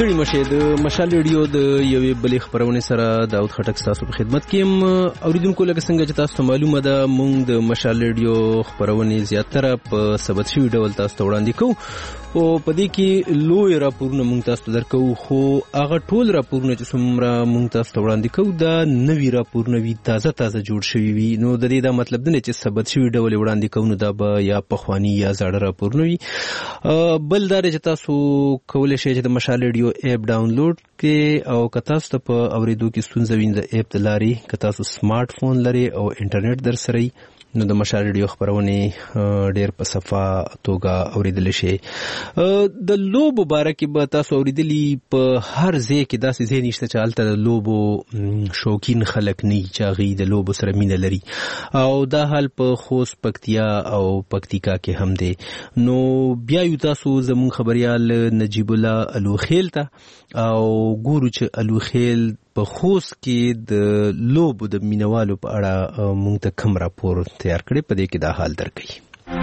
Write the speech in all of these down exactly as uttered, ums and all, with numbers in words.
ستړي مشه د مشال ریډیو د یوې بلې خبرونه سره داود خټک تاسو په خدمت کې يم. اوریدونکو لکه څنګه چې تاسو معلومه ده مونږ د مشال ریډیو خبرونه زیاتره په ثبت شوی ډول تاسو ته وړاندې کوو او په دې کې لوی راپورونه مونږ تاسو ته درکو، خو هغه ټول راپورونه چې څومره مونږ تاسو ته وړاندې کوو دا نوي راپورونه وي، تازه تازه جوړ شوي وي. نو د دې دا مطلب نه چې ثبت شوی ډول وړاندې کوو نو دا به یا پخوانی یا زاړه راپورونه وي. بل دا چې تاسو کولای شئ چې د مشال ریډیو اپ ډاونلوډ کې او که تاسو ته په اوریدو کې ستونزه وي د اپ د لارې، که تاسو سمارټ فون لري او انټرنیټ در سره نو د مشال ریډیو خبرونه ډېر په صفه توګه اوریدل شي. د لوبو باره کې به تاسو اوریدلی په هر ځای کې داسې ځای نشته چې هلته د لوبو شوقین خلک نه وي چې هغوی د لوبو سره مینه لري، او دا حال په خوست، پکتیا او پکتیکا کې هم دی. نو بیا یو تاسو زموږ خبریال نجیب الله الوخیل ته او ګورو چې الوخیل په خوست کې د لوبو د مینوالو په اړه مونږ ته کوم راپور تیار کړی، په دې کې دا حال درکوي.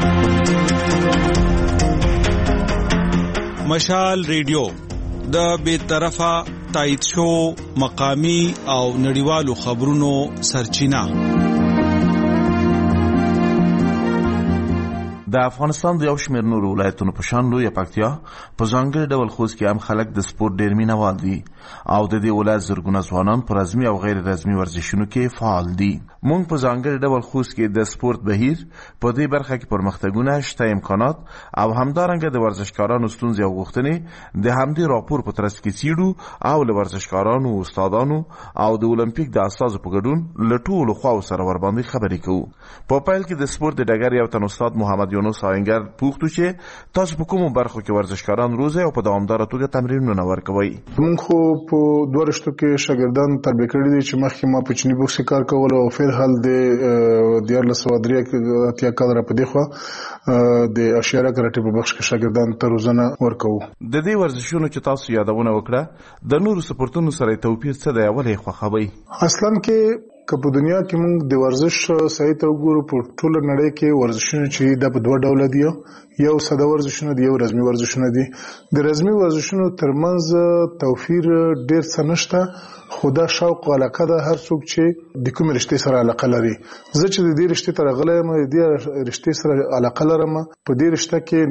مشال ریډیو د بې طرفه تایید شو مقامی او نړیوالو خبرونو سرچینه. د افغانستان د یو شمېر نورو ولایتونو په شان لویه پکتیا په ځانګړي ډول خوست کې هم خلک د سپورت ډېر مینهوال دي او د دې ولایت زرګونه ځوانان په رسمي او غیر رسمي ورزشونو کې فعال دي. موږ په ځانګړي ډول خوست کې د سپورت بهیر په دې برخه کې پرمختګونه شته، امکانات او همدارنګه د ورزشکارانو ستونزې او غوښتنې د همدې راپور په ترڅ کې څیړو او له ورزشکارانو، استادانو او د اولمپیک د استازو په ګډون له ټولو خواو سره ورباندې خبرې کوو. په پیل کې د سپورت د ډګر یو تن استاد محمد یونس آهنګر پوښتنه چې تاسو په کومو برخو کې ورزشکاران روزي او په دوامداره توګه تمرینونه ورکوي؟ موږ خو په دوه رشتو کې شاګردان تربیه کړي دي چې مخکې ما په چني بوکس کار کول او فعل حال د دیارلس سوه درې اتیا کال را په دی خوا د اشیاره کراټې په بخش کې شاګردان ته روزنه ورکوو. د دې ورزشونو چې تاسو یادونه وکړه د نورو سپورتونو سره توپیر څه دی او ولې خوښوي؟ اصلا کې که په دنیا کې موږ د ورزش صحیح ته وګورو په ټوله نړۍ کې ورزشونه چې د په دوه ډوله دي، یو ساده ورزشونه دي، یو رسمي ورزشونه دي. د رسمي ورزشونو ترمنځ توپیر ډیر څه نشته، خو دا شوق او علاقه ده هر څوک چې د کوم رشتې سره علاقه لري. زه چې د دې رشتې ته راغلی یم، د دې رشتې سره علاقه لرم. په دې رشته کې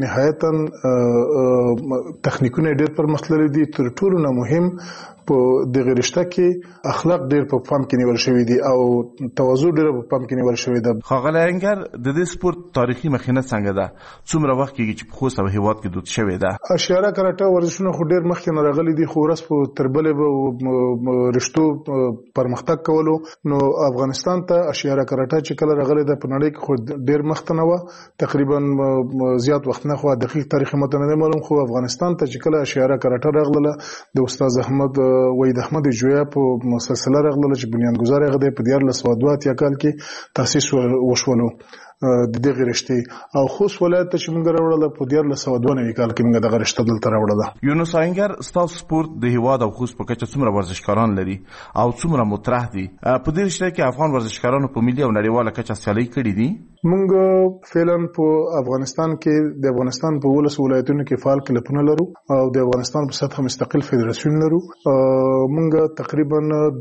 نهایتا تخنیکونه ډیر پرمختللي دي. تر ټولو نه مهم په دغه رشته کې اخلاق ډیر په پام کې نیول شوی دي او تواضع ډیر په پام کې نیول شوی ده. ښاغلی انګر، د دې سپورت تاریخي مخینه څنګه ده؟ څومره وخت کېږي چې په خوست او هېواد کې دود شوې ده؟ اشیاره کراټه ورزشونه خو ډیر مخکې نه راغلي دي، خو ورځ په تر بلې به رشتو پرمختګ کولو. نو افغانستان ته اشیاره کراټه چې کله راغلی ده په نړۍ کې خو ډیر مخته نه وه، تقریبا زیات وخت نه، خو دقیق تاریخ ماته نه دی معلوم. خو افغانستان ته چې کله اشیاره کراټه راغله د استاد احمد وحید احمد جویا په سلسله راغله چې بنیانګذار یې دی په دیارلس سوه دوه اتیا کال کې تاسیس وشولو د دغه رشتې. او خوست ولایت ته چې موږ راوړله په دیارلس سوه دوه نوي کال کې موږ دغه رشته دلته راوړله. یونس آهنګر، ستاسو سپورت د هېواد او خوست په کچه څومره ورزشکاران لري او څومره مطرح دي؟ په دې رشته کې افغان ورزشکارانو په ملي او نړیواله کچه سیالۍ کړي دي؟ موږ فعلا په افغانستان کې د افغانستان په ولس ولایتونو کې فعال کلبونه لرو او د افغانستان په سطح مستقل فدراسیون لرو. موږ تقریبا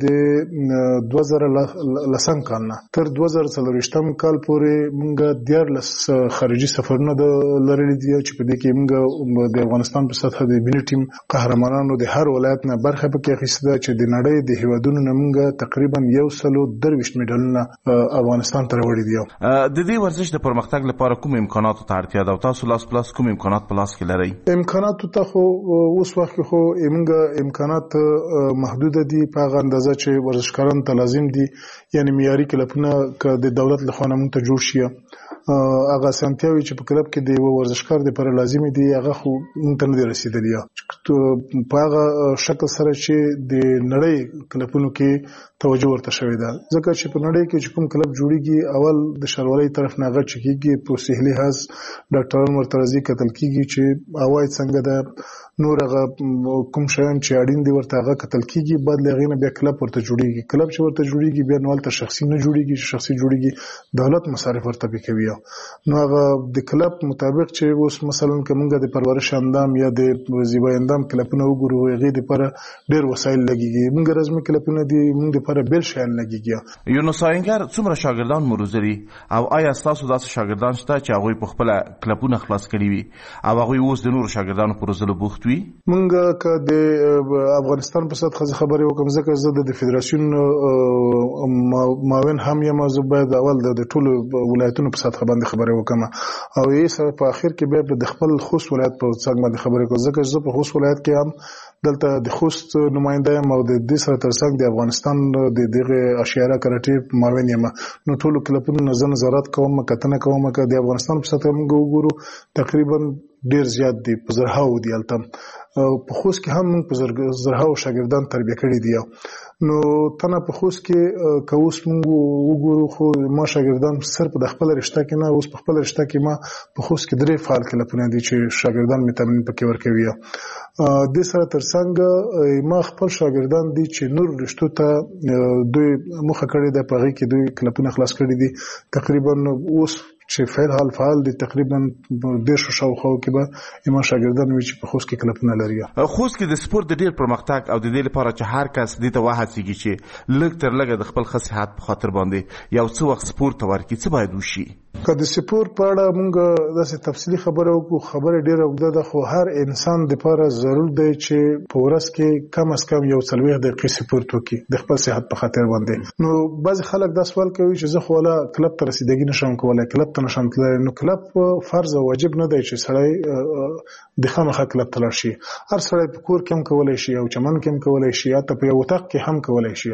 د دوه زره لسم کال نه تر دوه زره څلوېښتم کال پورې موږ دیارلس خارجي سفرونه لرلي دي چې په دې کې موږ د افغانستان په سطح د ملي ټیم قهرمانانو د هر ولایت نه برخه پکې اخیستې ده چې د نړۍ د هیوادونو نه موږ تقریبا یو سلو درویشت میډالونه افغانستان ته راوړي دي. د دې ورزش د پرمختګ لپاره کوم امکاناتو ته اړتیا ده او تاسو لاس پلاس کوم امکانات په لاس کې لرئ؟ امکاناتو ته خو اوس وخت کې خو موږ امکانات محدود دي په هغه اندازه چې ورزشکارانو ته لازم دي، یعنی معیاري کلبونه که د دولت لخوا نه موږ ته جوړ شي، هغه اسانتیاوې چې په کلب کې د یو ورزشکار دپاره لازمي دي هغه خو موږ ته نه دي رسېدلي په هغه شکل سره چې د نړۍ کلبونو کې توجه ورته شوې ده. ځکه چې په نړۍ کې چې کوم کلب جوړیږي اول د ښاروالۍ طرف نه هغه چې کېږي په صحي لحاظ ډاکټران ورته راځي، کتل کېږي چې عواید څنګه ده، نور هغه کوم شیان چې اړین دي ورته هغه کتل کېږي. بعد له هغې نه بیا کلب ورته جوړیږي. کلب چې ورته جوړیږي بیا نو هلته شخصي نه جوړیږي، چې شخصي جوړیږي دولت مصارف ورته پې کوي. بیا. نو هغه د کلب مطابق چې اوس مثلا کومه د پرورش اندام یا د زیبا اندام کلبونه وګورو هغه د پر ډیر وسایل لګیږي، موږ رزمي کلبونه دي موږ د پر بل شي لګیږي. یونس آهنګر څومره شاګردان مروزري او آیا تاسو داسې شاګردان شته چې هغه په خپل کلبونه خلاص کړي وي او هغه اوس د نور شاګردانو پر روزلو بوخت وي؟ موږ که د افغانستان په صد خبرې وکم ځکه زه د فدراسیون معاون هم یم، زه باید اول د ټولو ولایتونو په سطح باندې خبرې وکم او یې سره په اخر کې بیا د خپل خوست ولایت په څنګه باندې خبرې کوم ځکه زه په خوست ولایت کې هم دلته د خوست نماینده یم او د دې سره ترڅنګ د افغانستان د دغه اشیاره کراټي معاون یم. نو ټولو کلبونو نظر نظارت کوم، کتنه کوم که د افغانستان په سطح موږ وګورو تقریبا ډیر زیات دي، په زرهاو دي التم په خوست کې هم موږ په زرهاو شاګردان تربیه کړي دي. نو تنه په خوست کې که اوس موږ وګورو خو ما شاګردان صرف د خپل رشته کې نه، اوس په خپل رشته کې ما په خوست کې درې فعال کلبونه دي چې شاګردان مې تمرین پکې ورکوي. د سره ترڅنګ ما خپل شاګردان دي چې نور رشتو ته دوی مخه کړې ده، په هغې کې دوی کلبونه خلاص کړي دي. تقریبا اوس چې فعل حال فعال دي تقریبا ډېر شو شاوخوا کې به ما شاګردان وي چې په خوست کې کلبونه لري. خوست کې د سپورت د ډېر پرمختګ او د دې لپاره چې هر کس دې ته وهڅېږي چې لږ تر لږه د خپل ښه صحت په خاطر باندې یو څه وخت سپورت ته ورکړي، څه باید وشي؟ که د سپورت په اړه موږ داسې تفصیلي خبره وکړو، خبره ډېره اوږده ده، خو هر انسان دپاره ضرور دی چې په ورځ کې کم از کم یو څلوېښت دقیقې سپورت وکړي د خپل صحت په خاطر باندې. نو بعضې خلک دا سوال کوي چې زه خو والا کلب ته رسیدګي نشم کولی، کلب ته نشم تللی. نو کلب فرض او واجب نه دی چې سړی د خامخا کلب ته لاړ شي. هر سړی په کور کې هم کولی شي او چمن کې هم کولی شي، حتی په یو اتاق کې هم کولی شي.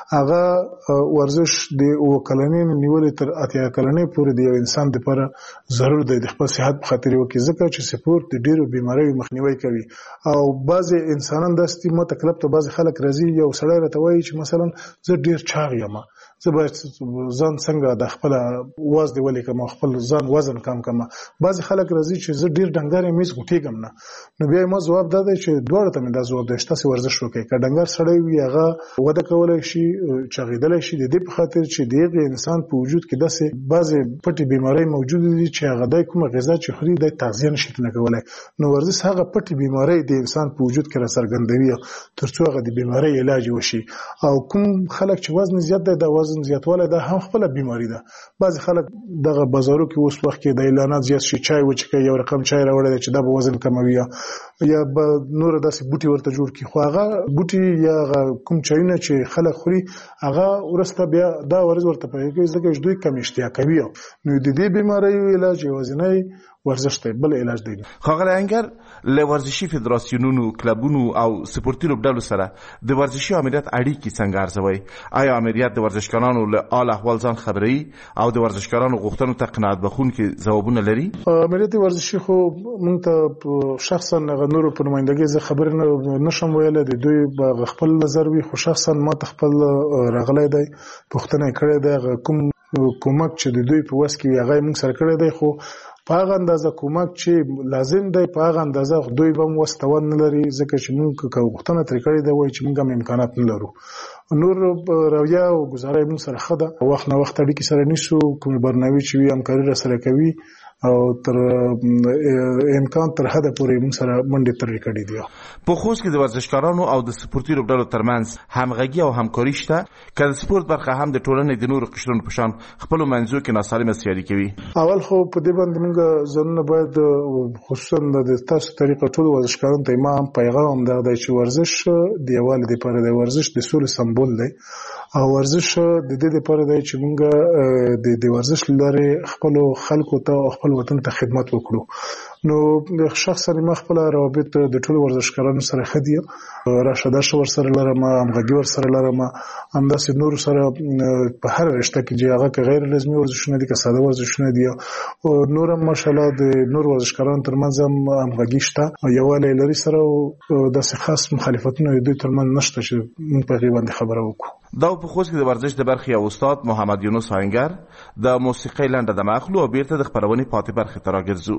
هغه ورزش د اووه کلنۍ نیولې تر اتیا کلنۍ پورې د یو انسان دپاره ضرور دی د خپل صحت په خاطر وکړي، ځکه چې سپورت د ډېرو بیماریو مخنیوی کوي. او بعضې انسانان داسې دي، ما ته کلب ته بعضې خلک راځي، یو سړی راته وایي چې مثلا زه ډېر چاغ یم، زه باید ځان څنګه د خپل وزن دی ولیکم او خپل ځان وزن کم کم. بعضې خلک راځي چې زه ډېر ډنګر یم هېڅ غوټېږم نه. نو بیا ما ځواب دا دی چې دواړو ته مې دا ځواب دی چې تاسې ورزش وکړئ. که ډنګر سړی وي هغه وده کولی شي، چاغېدلی شي، د دې په خاطر چې د هغې انسان په وجود کې داسې بعضې پټې بیمارۍ موجودې دي چې هغه دی کومه غذا چې خوري دی تغذیه نشي تنه کولی. نو ورزش هغه پټې بیمارۍ د انسان په وجود کې راڅرګندوي تر څو هغه د بیمارۍ علاج وشي. او کوم خلک چې وزن زیات دی، دا وزن زیاتوالی دا هم خپله بیماري ده. بعضې خلک دغه بازارو کې اوس وخت کې د اعلانات زیات شي، چای وچښئ، یو رقم چای راوړی دی چې دا به وزن کموي، یا به نور داسې بوټي ورته جوړ کړي. خو هغه بوټي یا هغه کوم چایونه چې خلک خوري هغه وروسته بیا دا ورځ ورته پیدا کوي ځکه چې دوی کم اشتها کوي. نو د دې بیماریو علاج یوازینی ورزش دی، بل علاج دی. ښاغلی آهنګر، له ورزشي فدراسیونونو، کلبونو او سپورتي لوبډلو سره د ورزشي امریت اړیکې څنګه ارزوئ؟ آیا امریت د ورزشکارانو له حال احوال ځان خبروي او د ورزشکارانو غوښتنو ته قناعت بخښونکي ځوابونه لري؟ امریت ورزشي خو موږ ته شخصا هغه نورو په نمایندګۍ زه خبرې نشم ویلی، د دوی به خپل نظر وي، خو شخصا ما ته خپل راغلی دی، پوښتنه یې کړې ده. هغه کوم کومک چې د دوی په وس کې وي هغه یې موږ سره کړی دی، خو په هغه اندازه کومک چې لازم دی په هغه اندازه دوی به هم وس توان نه لري، ځکه چې موږ که غوښتنه ترې کړې ده وایي چې موږ هم امکانات نه لرو. نور رویه او ګزاره یې موږ سره ښه ده، وخت نه وخت اړیکې سره نیسو، کومې برنامې چې وي همکاري راسره کوي او تر امکان تر حده پورې موږ سره منډې ترې کړې دي. په خوست کې د ورزشکارانو او د سپورتي لوبډلو ترمنځ همغږي او همکاري شته که د سپورت برخه هم د ټولنې د نورو قشرونو په شان خپلو منځو کې ناسالمه سیالي کوي؟ اول خو په دې باندې موږ ځانونه باید خصوصا د تاسو طریقه ټولو ورزشکارانو ته ما هم پیغام هم دغه دی چې ورزش د یووالي دپاره دی، ورزش د سولې سمبول دی او ورزش د دې لپاره دی چې موږ د ورزش له لارې خپلو خلکو ته او خپل وطن ته خدمت وکړو. نو شخصا ما خپل روابط د ټولو ورزشکارانو سره ښه دي، راشده شه ورسره لرم، همغږي ورسره لرم، همداسې نورو سره په هر رشته کې چې هغه که غیر رسمي ورزشونه دي که ساده ورزشونه دي، نور هم ماشاءالله د نور ورزشکارانو ترمنځ هم همغږي شته، یووالی لري سره، او داسې خاص مخالفتونه د دوی ترمنځ نشته چې موږ په هغې باندې خبره وکړو. دا په خوست کې د ورزش د برخې او استاد محمد یونس آهنګر د موسیقۍ لنډه دمه اخلو او بیرته د خپرونې پاتې برخې ته راګرځو.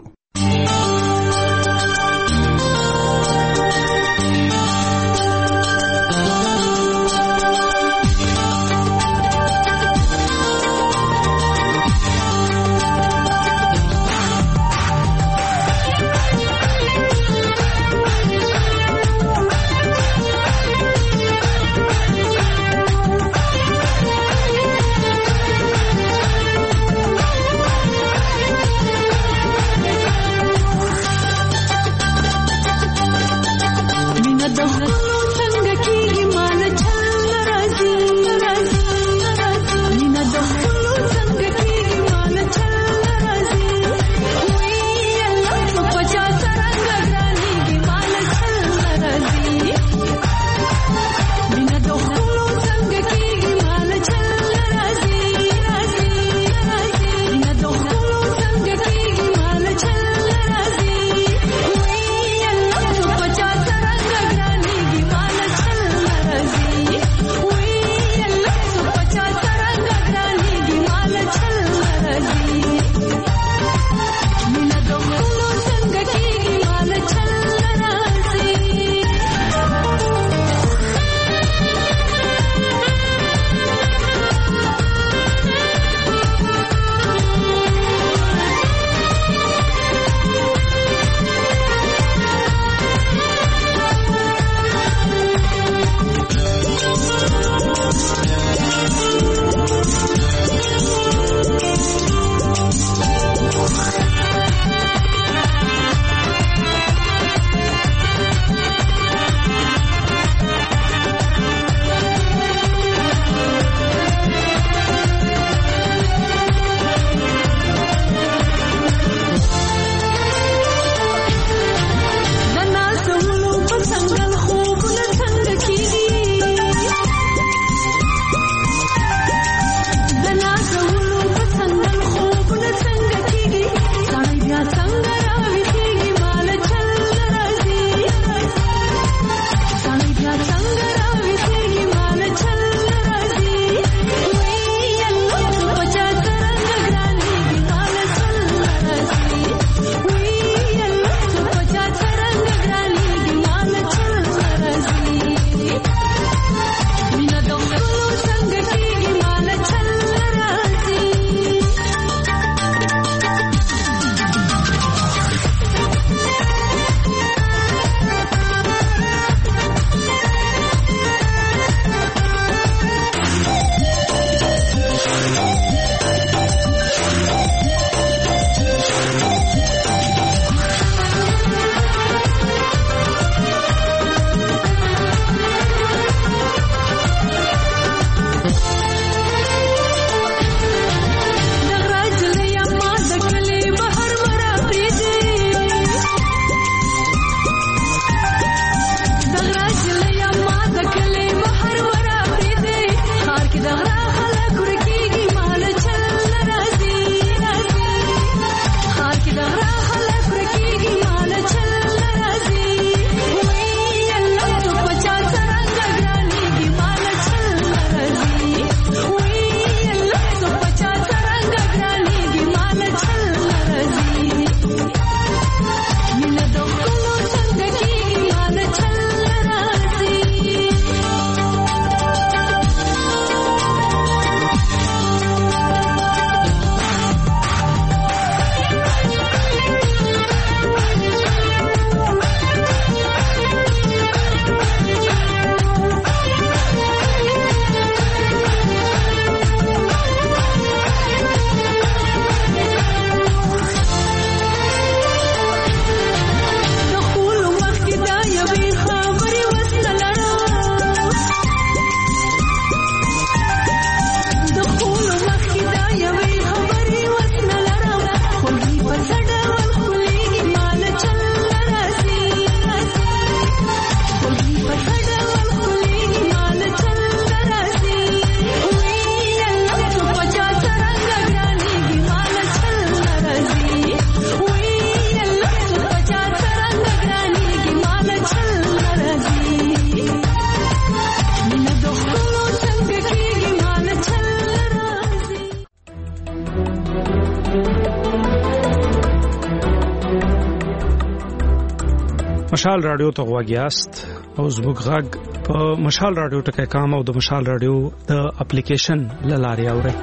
مشال رادیو ته غواګیاست او زموږ غږ په مشال رادیو ټکي کام او د مشال رادیو د اپلیکیشن لاري اوري.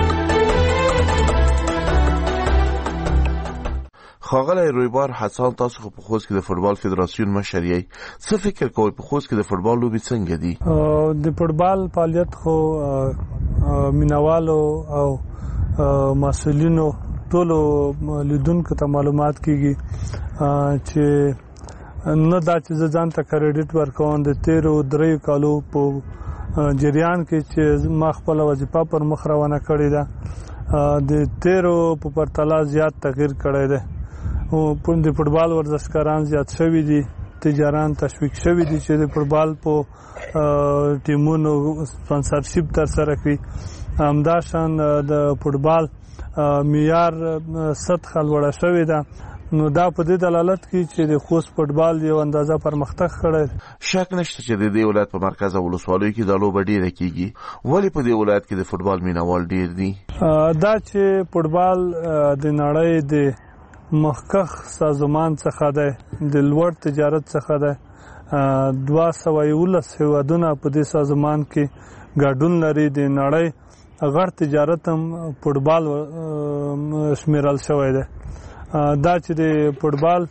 خاغلی رویبار حسان، تاسو خو په خوست کې د فوتبال فدراسیون مشر یې، څه فکر کوئ په خوست کې د فوتبال لوبي څنګه دي؟ د فوتبال فعالیت خو مینوالو او مسؤلینو ټولو لیدونکو ته معلومات کیږي چې نه دا چې ځان ته کریډټ ورکوم د تیرو دریو کالو په جریان کې چې ما خپل وظیفه پر مخ روانه کړې ده، د تیرو په پرتله زیات تغییر کړی دی او د فوتبال ورزشکاران زیات شوي دي، تجاران تشویق شوي دي چې د فوتبال په ټیمونو سپانسرشپ ترسره کړي. همداشان د فوتبال معیار سطح لوړه شوې ده، نو دا په دې دلالت کوي چې د خوست فوټبال یو اندازه پرمختګ کړی. شک نشته چې د دې ولایت په مرکز او ولسوالیو کې د لوبه ډیره کیږي. ولې په دې ولایت کې د فوټبال مینوال ډیر دي؟ دا چې فوټبال د نړۍ د مخکخ سازمان څخه ده، د لوړ تجارت څخه ده. دوه سوه یولس هیوادونه په دې سازمان کې ګډون لري. د نړۍ غټ تجارت هم فوټبال شمیرل شوی دی. دا چې د فوټبال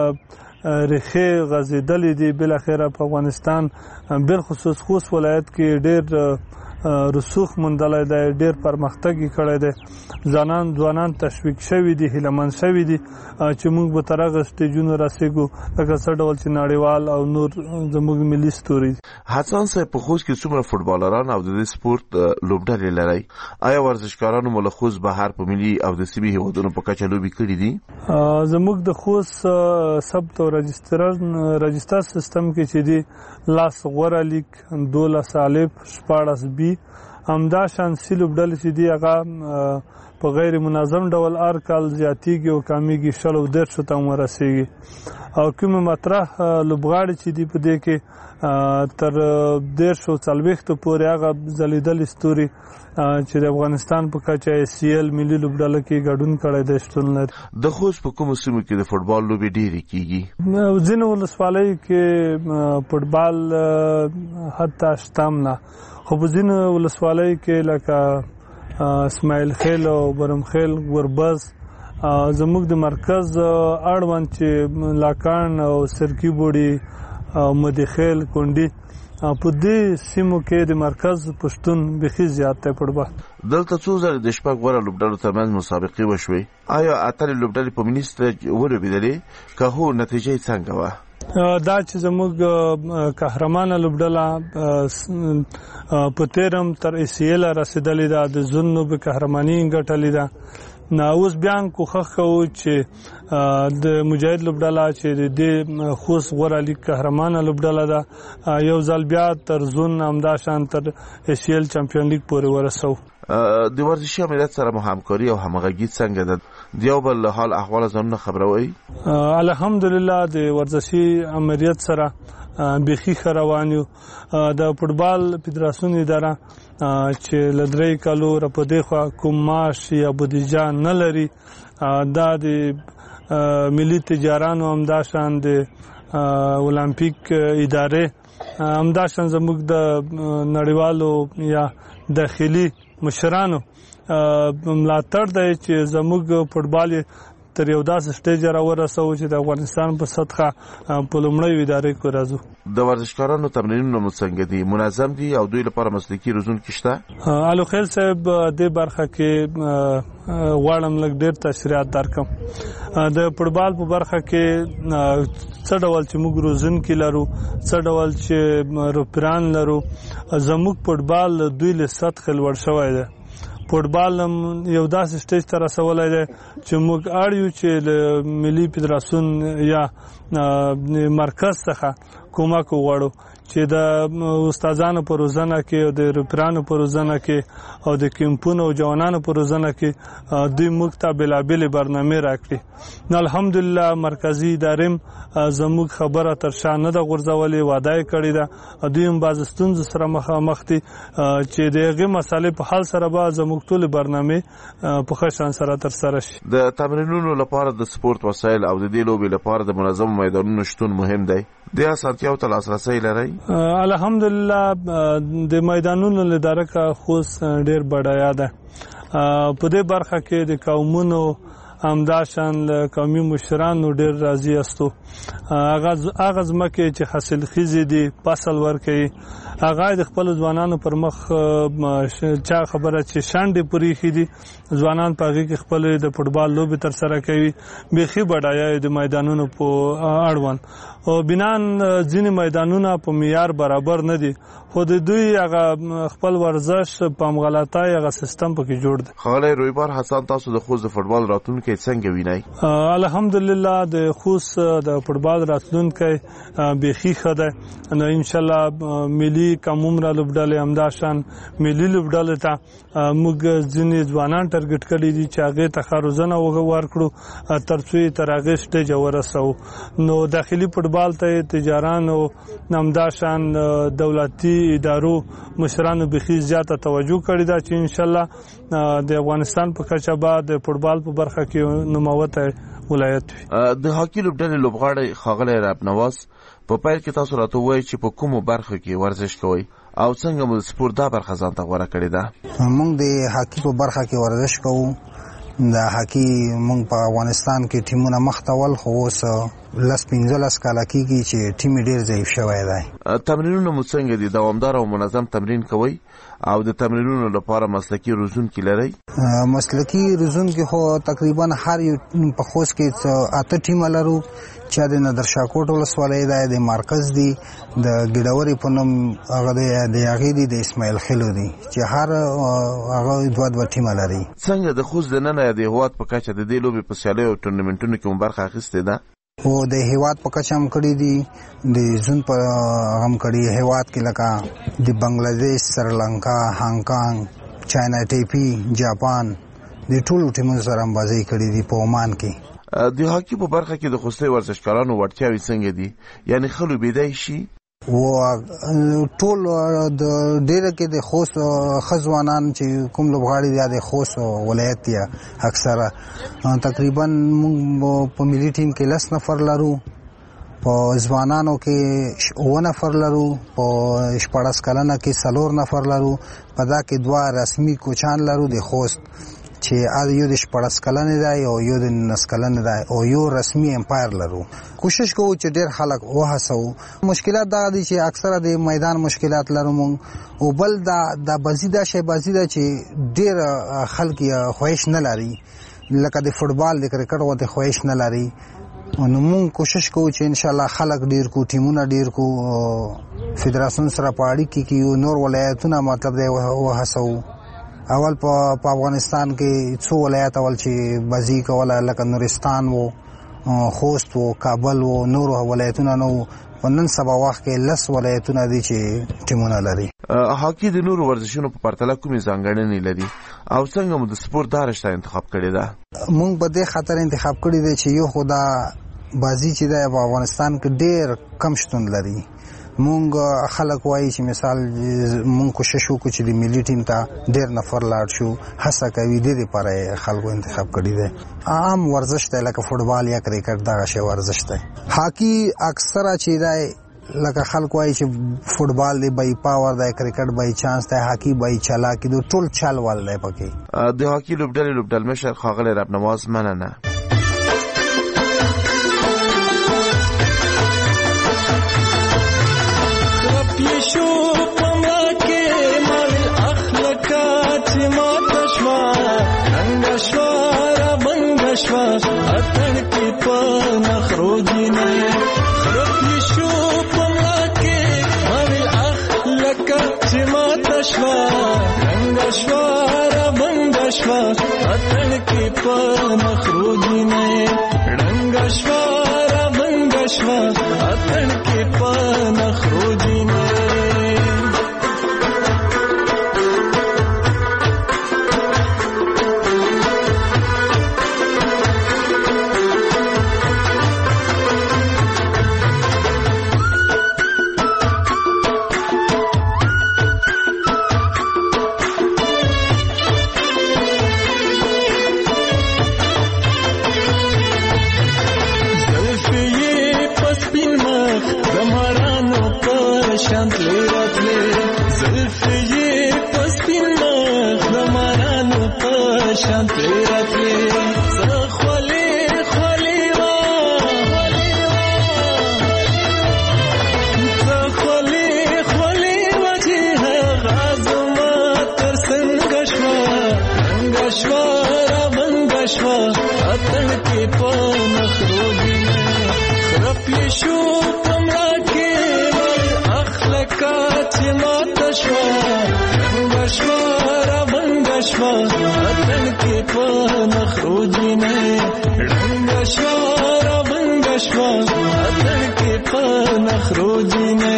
ریښې غځېدلې دي بالاخره په افغانستان بالخصوص خوست ولایت کې ډېر رسوخ موندلی دی، ډېر پرمختګ یې کړی دی. ځوانان ځوانان تشویق شوي دي، هیلهمند شوي دي چې موږ به تر هغه سټیجونو رسېږو لکه څه ډول چې نړیوال او نور زموږ ملي ستوري. حسن صاحب، په خوست کې څومره فوټبالران او د دې سپورت لوبډلې لرئ؟ آیا ورزشکارانو مو له خوست بهر په ملي او د سیمې هیوادونو په کچه لوبې کړي دي؟ زموږ د خوست ثبت او رجسټر سیستم کې چې دی لاس غوره لیگ، دولس الف، شپاړس بي، همدا شان سی لوبډلې چې دی هغه په غیر منظم ډول هر کال زیاتیږي او کمیږي، شل او دېرشو ته هم ورسېږي. او کومې مطرح لوبغاړي چې دي په دې کې تر دېرشو څلوېښتو پورې هغه ځلېدلې ستوري چې د افغانستان په کچه ای سی ایل ملي لوبډله کې ګډون کړی دی شتون لري. د خوست په کومو سیمو کې د فوټبال لوبې ډېرې کیږي؟ ځینو ولسوالیو کې فوټبال حتی شته هم نه، خو په ځینو ولسوالیو کې لکه اسماعیل خیل او برمخیل، ګوربز، زموږ د مرکز اړوند چې لاکان او سرکی بوډي او مدیخیل، کونډي، په دې سیمو کې د مرکز پښتون بخي زیات دی فوټبال. دلته څو ځله د شپږ غوره لوبډلو ترمنځ مسابقې وشوې. آیا اتلې لوبډلې په ملي سټیج ولوبېدلې؟ که هو، نتیجه یې څنګه وه؟ دا چې زموږ قهرمانه لوبډله په تیرم تر ای سی ایل رسېدلې ده، د زون لوبې قهرماني یې ګټلې ده. اوس بیا هم کوښښ کوو چې د مجاهد لوبډله چې د دې خوست غوره لیګ قهرمانه لوبډله ده یو ځل بیا تر زون همدا شان تر ای سی ایل چمپیون لیګ پورې ورسوو. د ورزشي امریت سره مو همکاري او همغږي څنګه ده؟ د یو بل حال احوال ځانونه خبروئ؟ الحمدلله د ورزشي امریت سره بخي ښه روان یو. د فوټبال فدراسیون اداره چې له درې کالو راپدې خوا کوم معاش یا بودیجه نه لري، دا د ملي تجارانو همدا شان د اولمپیک ادارې همدا شان زموږ د نړیوالو یا داخلي مشرانو ملاتړ دی چې زموږ فوټبال تر یو داسې سټیج راورسوو چې د افغانستان په سطحه په لومړیو ادارې کې راځو. د ورزشکارانو تمرینونه مو څنګه دي؟ منظم دي او دوی لپاره مسلکي روزونکي شته؟ الو خیل صاحب، دې برخه کې غواړم لږ ډېر تشریحات درکړم. د فوټبال په برخه کې څه ډول چې موږ روزونکي لرو، څه ډول چې روپران لرو، زموږ فوټبال دوی له سطحې لوړ شوی دی. فوټبال یو داسې سټیج ته رسولی دی چې موږ اړ یو چې له ملي فدراسیون یا مرکز څخه کومک وغواړو چې د استادانو په روزنه کې او د ریفرانو په روزنه کې او د کیمپونو او جوانانو په روزنه کې دوی موږ ته بېلابېلې برنامې راکړي. نو الحمدلله مرکزي ادارې زموږ خبره تر شا نه ده غورځولې، وعده یې کړې ده. دوی هم بعضې ستونزو سره مخامخ دي چې د هغې مسالې په حل سره به زموږ ټولې برنامې په ښه شان سره ترسره شي. د تمرینونو لپاره د سپورت وسایل او د دې لوبې لپاره د منظمو میدانونو شتون مهم دی. د اسانتیاو ته لاسرسی لرئ؟ الحمدلله د میدانونو له درکه خوست ډېر بډایه ده. په دې برخه کې د قومونو همداشان له قومي مشرانو ډېر راضي استو. هغه ځمکې چې حاصلخیزې دي فصل ورکوي، هغه د خپلو ځوانانو پر مخ چا خبره چې شنډې پرېښي دي، ځوانان په هغې کې خپلې د فوټبال لوبې ترسره کوي. بیخي بډایه د میدانونو په اړوند او بنان ځینې میدانونه په معیار برابر نه دي، خو د دوی هغه خپل ورزش په همغلطۍ هغه سیستم پکې جوړ دی. ښاغلی رویبار حسن، تاسو د خوست د فوټبال راتلونکی راتلونکي څنګه ویني؟ الحمدلله د خوست د فوټبال راتلونکي بيخي خده نو ان شاء الله ملي کومرا لوبډاله امداشان ملي لوبډاله ته موږ ځینې ځوانان ټارګټ کړی دي چې هغه ته خاروزنه ورکړو ترڅو تر هغه سټیج ورسو. نو داخلي فوټبال ته تجاران او امداشان دولتي ادارو مشرانو بيخي زیاته توجه کړی دا چې ان شاء الله د افغانستان په کچه بعد د فوټبال په برخه کې نوموته ولایت وي. د هاکی لوبډلې لوبغاړی ښاغلی رب نواز په پیل کې تاسو راته وایي چې په کومو برخو کې ورزش کوئ او څنګه مو سپورت دا برخه ځان ته غوره کړې ده؟ موږ د هاکی په برخه کې ورزش کوو. د هاکی موږ په افغانستان کې ټیمونه مختول خو اوس لس پنځلس کاله کېږي چې ټیم ډېر ضعیف شوی دی. تمرینونه مو څنګه دي؟ دوامدار او منظم تمرین کوئ او د تمرینونو لپاره مسلکي روزونکي لرئ؟ مسلکي روزونکي خو تقریبا هر یو په خوست کې اته ټیمه لرو چې د نادرشاه کوټ ولسوالۍ دی، د مرکز دی، د ګډوري په نوم هغه د هغې دی، د اسماعیل خیلو دی چې هر هغه دوه دوه ټیمه لري. څنګه د خوست دننه د هېواد په کچه د دې لوبې په سیالیو او ټورنمنټونو کې مو برخه اخیستې ده؟ او د هیواد په کچه هم کړی دي، د زون په هم کړی هیواد کې لکه د بنگلاديش، سریلانکا، هانګ کانګ، چاینا ټیپی، جاپان د ټولو ټیمونو سره هم بازۍ کړې دي په عمان کې. د هاکی په برخه کې د خوستي ورزشکارانو وړتیاوې څنګه دي؟ یعنی خلک بيدای شي و ټول د ډیره کې د خوست خزوانان چې کوم لوبغاړي دي د خوست ولایت یا اکثره تقریبا موږ په ملي ټیم کې لس نفر لرو، په ځوانانو کې اووه نفر لرو، په شپاړس کلنه کې څلور نفر لرو، په دا کې دوه رسمي کوچان لرو د خوست چې یو د شپاړس کلنې دی او یو د نولس کلنې دی او یو رسمي امپایر لرو. کوشش کوو چې ډېر خلک وهڅوو. مشکلات دا دي چې اکثره د میدان مشکلات لرو موږ، او بل دا د بازي دا شی بازي ده چې ډېر خلک یې خواهش نه لري لکه د فوټبال د کرکټ غوندې خواهش نه لري. نو موږ کوشش کوو چې انشاءالله خلک ډېر کو، ټیمونه ډېر کو، فدراسیون سره په اړیکې کې یو نور ولایتونه مطلب دی وهڅوو. اول په افغانستان کې څو ولایت اول چې بازی کوله لکه نورستان وو، خوست وو، کابل وو، نور ولایتونه نو په نن سبا وخت کې لس ولایتونه دي چې ټیمونه لري. هاکی د نورو ورزشونو په پرتله کومې ځانګړنې لري او څنګه مو د سپورت دا رشته انتخاب کړې ده؟ موږ په دې خاطر انتخاب کړی دی چې یو خو دا بازی چې دی په افغانستان کې ډېر کم شتون لري. مونږ خلک وایي چې مثال مونږ کوشش وکړو چې د ملي ټیم ته ډېر نفر لاړ شو، هڅه کوي د دې لپاره خلکو انتخاب کړی دی. عام ورزش دی لکه فوټبال یا کرکټ دغه شی ورزش دی. هاکی اکثره چې دی لکه خلک وایي چې فوټبال دی بای پاور دی، کرکټ بای چانس دی، هاکی بای چالاکی دی، ټول چل ول دی پکې. د هاکی لوبډلې لوبډلمشر ښاغلی رب نواز مننه. پیشو پما کې مال اخلاقات ما تشوا انګشوا بنګشوا اتن کې په نخروجي نه پیشو پما کې مال اخلاقات ما تشوا انګشوا بنګشوا اتن کې په نخروجي نه انګشوا بنګشوا اتن کې په نخروجي نه. اتن کې په نخروجي نه شوا را بنګ شوا اتړ کې په نخرو جینې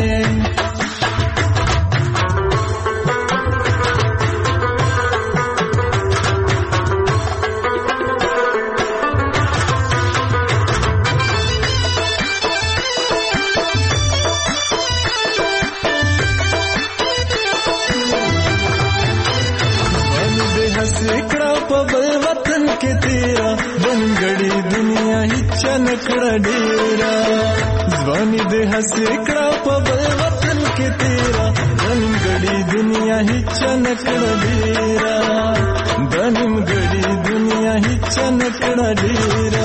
نکړه ډیرا ځواني دې هسې کړه په بل وطن کې تیرا دنګړي دنیا هیڅ نکړه ډیرا دنګړي دنیا هیڅ نکړه ډیرا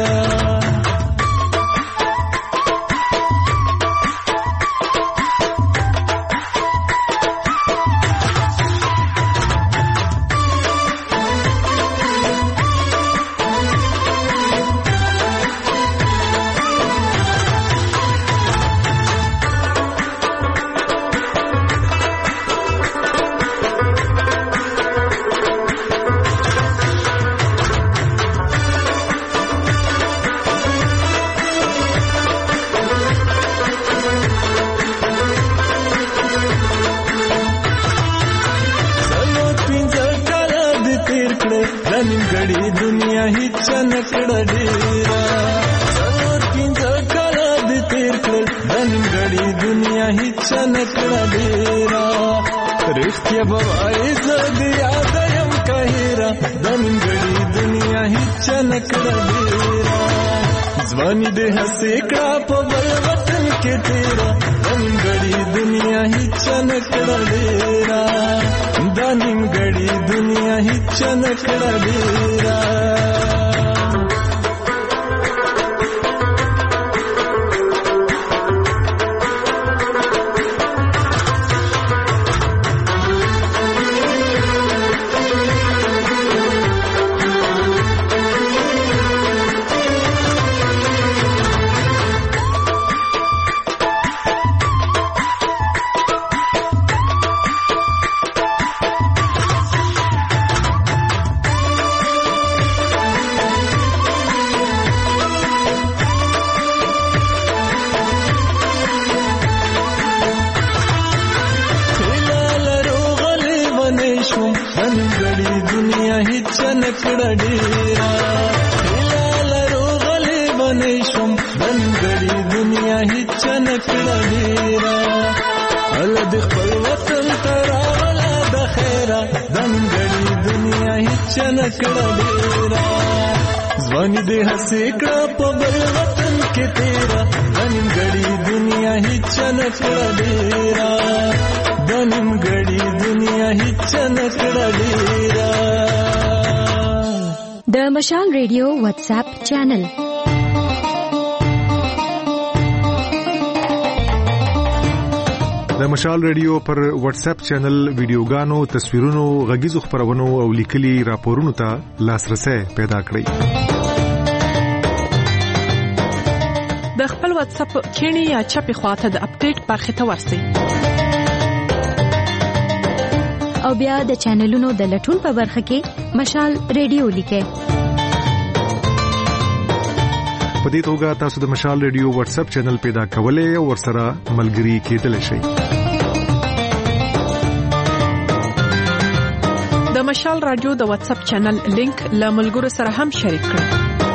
ځواني دې هسې کړه په بل وطن کې تیرا دنګړي دنیا هیڅ نکړه ډیرا دا نیمګړي دنیا هیڅ نکړه ډیرا ځواني دې هسې کړه په بل وطن کې تیرا دنګړي دنیا هیڅ نکړه ډیرا دنګړي دنیا هیڅ نکړه ډیرا د مشال ریډیو واتس اپ چینل د مشال ریډیو پر واتس اپ چینل ویډیوګانو تصویرونو غږیزو خبرونو او لیکلي راپورونو ته لاسرسي پیدا کړئ د خپل واتس اپ کینی یا چپی خواته د اپډیټ برخه ته ورسئ او بیا د چینلونو د لټون په برخه کې مشال ریډیو لیکئ په دې توګه تاسو د مشال ریډیو واتس اپ چینل پیدا کولای او ورسره ملګري کېدلی شئ د مشال رادیو د واتس اپ چینل لینک له ملګرو سره هم شریک کړئ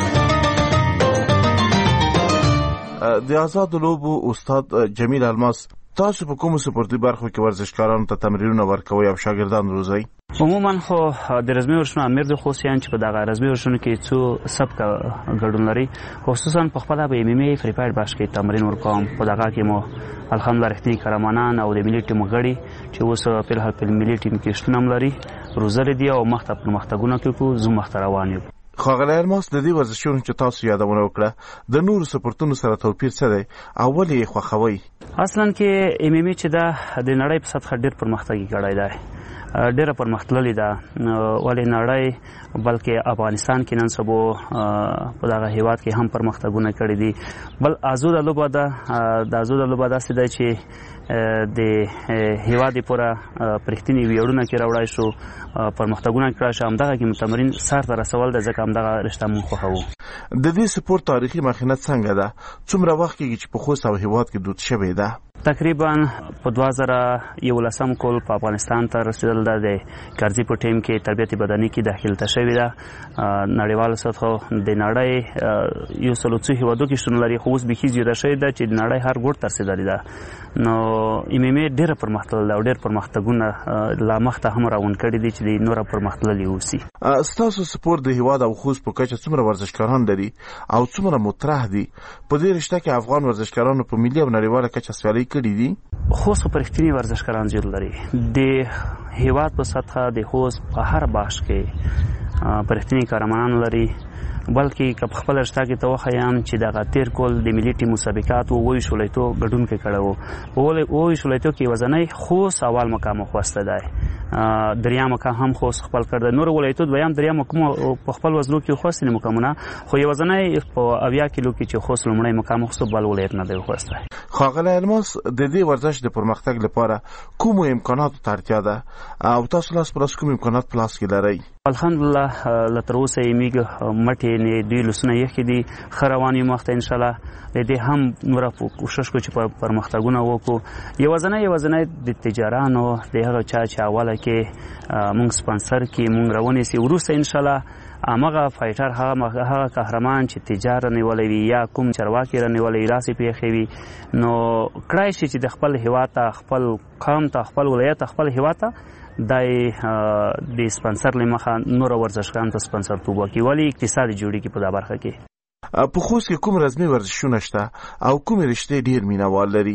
د آزاد لوبو استاد جمیل الماس تاسو په کومو سپورتي برخو کې ورزشکارانو ته تمرینونه ورکوي او شاګردان روزي عموما خو د رزمي ورشونو امیر د خوسیان چې په دغه رزمي ورشونو کې څو سبق ګډون لري خصوصا په خپل به ایم ایم ای فری فایټ باش کې تمرین ورکوم په دغه کې مو الحمدلله رښتینی قهرمانان او د ملي ټیم غړي چې اوس په الحال په ملي ټیم کې شتون لري روزل دي او مخته پر مختګونه کوي زو مخته روان یو خاغلی الماس د دې ورزشونو چې تاسو یادونه وکړه د نورو سپورتونو سره توپیر څه دی او ولې خوښوي اصلا کې ایم ایم ای چې دا د نړۍ په سطح ډېر پرمختګ کړی دی ډیره پرمختللې ده ولې نړۍ بلکې افغانستان کې نن سبا په دغه هیواد کې هم پرمختګونه کړي دي. بل ازوده لوبه ده د ازوده لوبه داسې ده چې د هیواد پوره پرختنی ویړونه کې راوړای شو پرمختګونه کړای شو همدغه کې متمرین سر ته رسول د ځکه همدغه رشته مونږ خوښو. د دې سپورت تاریخي مخینه څنګه ده؟ څومره وخت کېږي چې په خوست او هیواد کې دود شوې ده؟ تقریبا په دوه زره یولسم کال په افغانستان ته رسیدل ده. د کرزي په ټیم کې تربیت بدني کې داخل ته شوې ده. نړیوال سطح د نړۍ یو سلو څو هیوادو کې شتون لري خو اوس بیخي زیاته شوې ده چې د نړۍ هر ګوټ ته رسیدلې ده. نو ایم ایم ای ډېره پرمختللې ده او ډېر پرمختګونه لا مخته هم روان کړي دي چې د نوره پرمختللي اوسي. ستاسو سپورت د هیواد او خوست په کچه څومره ورزشکاران لري او څومره مطرح دي؟ په دې رشته کې افغان ورزشکارانو په ملي او نړیواله کچه سیالي کړي دي؟ خوست په رښتیني ورزشکاران زیات لري. د هیواد په سطحه د خوست په هر باش کې په رښتیني کارمانان لري. بلکې که په خپل رشته کې ته وښیم چې دغه تیر کال د ملي ټیم مسابقات اووه شولیتو ګډون کې کړی و. په اووه شولیتو کې یوازینی خوست اول مقام خوسته دی. دریم مقام هم خوست خپل کړی. نور ولایتو دویم دریم مقام په خپل وزلو کې خوستې مقامونه خو یوازینی په اویا کیلو کې چې خوست لومړی مقام خوسته بل ولایت نه دی خوسته. ښاغلی الماس د دې ورزش د پرمختګ لپاره کومو امکاناتو ته اړتیا ده او تاسو لاس پر لاس کوم امکانات په لاس کې لرئ؟ الحمدلله له تر اوسه یې میږ مټې نه دوی لسونه یخې دي ښه روان یو مخته انشاءالله د دې هم نوره کوشش کوو چې پرمختګونه وکړو. یوازینی یوازینی د تجارانو د هغه چا چې اوله کې مونږ سپانسر کې مونږ راونیسي وروسته انشاءالله همغه فایټر هغه قهرمان چې تجار رانیولی وي یا کوم چرواکي رانیولی وي راسې پېښې وي نو کړای شي چې د خپل هیواد ته خپل قوم ته خپل ولایت ته خپل هیواد ته دای د سپانسر له مخه نور ورزشکاران ته سپانسر توب وکړي ولې اقتصاد جوړیږي په دا برخه کې. په خوست کې کوم رسمي ورزشونه شته او کومې رشتې ډېر مینوال لري؟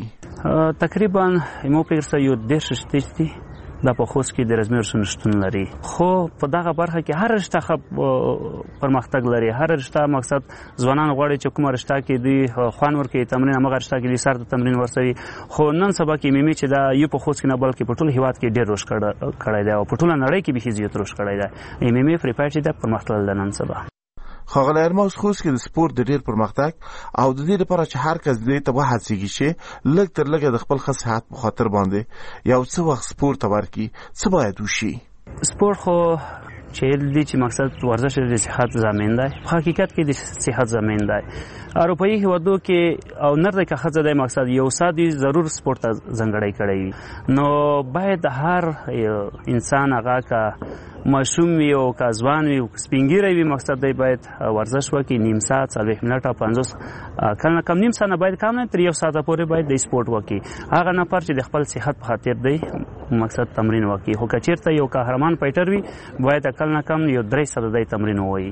تقریبا مو فکر یو دېرش رشتې دي دا په خوست کې د رسمي ورزشونو شتون لري. خو په دغه برخه کې هر رشته ښه پرمختګ لري. هر رشته مقصد ځوانان غواړي چې کومه رشته کې دوی خوند ورکوي تمرین همغه رشته کې دوی سر ته تمرین ورسوي. خو نن سبا کې میمي چې دا یو په خوست کې نه بلکې په ټول هیواد کې ډېر رشد کړی دی او په ټوله نړۍ کې بیخي زیات رشد کړی دی. میمي فری فایټ چې دا پرمختللی ده نن سبا. ښاغلی الماس خوست کې د سپورت د ډېر پرمختګ او د دې لپاره چې هر کس دې ته وهڅېږي چې لږ تر لږه د خپل ښه صحت په خاطر باندې یو څه وخت سپورت ته ورکړي څه باید وشي؟ سپورت خو چې دی چې مقصد ورزش د صحت ضامن دی. په حقیقت کې د صحت ضامن دی. اروپایي هیوادو کې او نر د که ښځه دی مقصد یو ساعت ضرور سپورت ته ځانګړی کړی وي نو باید هر انسان هغه که ماشوم وي او که ځوان وي سپین ږیری وي مقصد دی باید ورزش وکړي نیم ساعت څلوېښت منټه پنځوس کله کم نیم ساعت نه باید کم نه تر یو ساعته پورې باید د سپورت وکړي. هغه نفر چې د خپل صحت په خاطر دی مقصد تمرین وکړي. خو که چېرته یو قهرمان فایټر وي باید کله نه کم یو درې ساعته دی تمرین ووایي.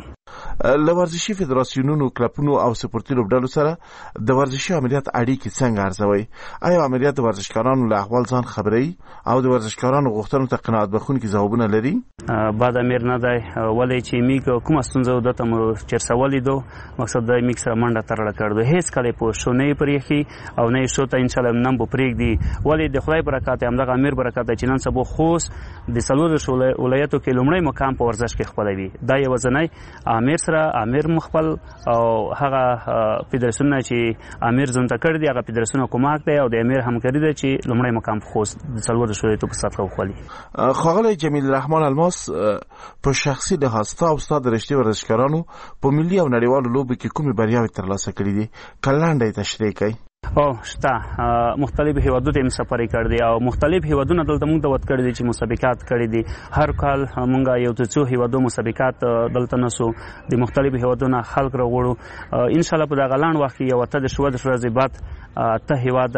له ورزشي فدراسیونونو کلبونو او سپورتي لوبډلو سره د ورزشي عملیات اړیکې څنګه ارزوئ؟ آیا عملیات د ورزشکارانو له احوال ځان خبروي او د ورزشکارانو غوښتنو ته قناعت بخښونکي ځوابونه لري؟ بد امیر نه دی ولې چې میږ کومه ستونزه دته مو چیرسولی دو مقصد د میږ سره منډه ترړه کړ دو هیڅ کله په شو نه پرېخي او نه شو ته ان شاء الله نن به پرېږدي ولې د خدای برکات همدغه امیر برکات چې نن سبا خوست د څلور ولایتو کې لومړی مقام په ورزش کې خپلوي. دا یوازینی امیر سره امیر مخبل او هغه فدراسیون چې امیر زنده کړی دی هغه فدراسیون کومک دی او د امیر همکاري ده چې لومړی مقام خوست د څلور ولایتو په سطح وخولي. ښاغلی جمیل الرحمن الماس په شخصي لحاظ ستا او ستا د رشتې ورزشکارانو په ملي او نړیوالو لوبو کې کومې بریاوې ترلاسه کړي دي که لنډه یې تشریح کړئ؟ او شته مختلف هیوادونو ته سفر کړی دی او مختلف هیوادونه دلته موږ دعوت کړی دي چې مسابقات کړی دي. هر کال موږ یو څو هیوادو مسابقات دلته نسو د مختلف هیوادونو خلک راوړو. ان شاء الله په دغه لاند وخت یو ته د شوه د ورځې بعد ته هیواد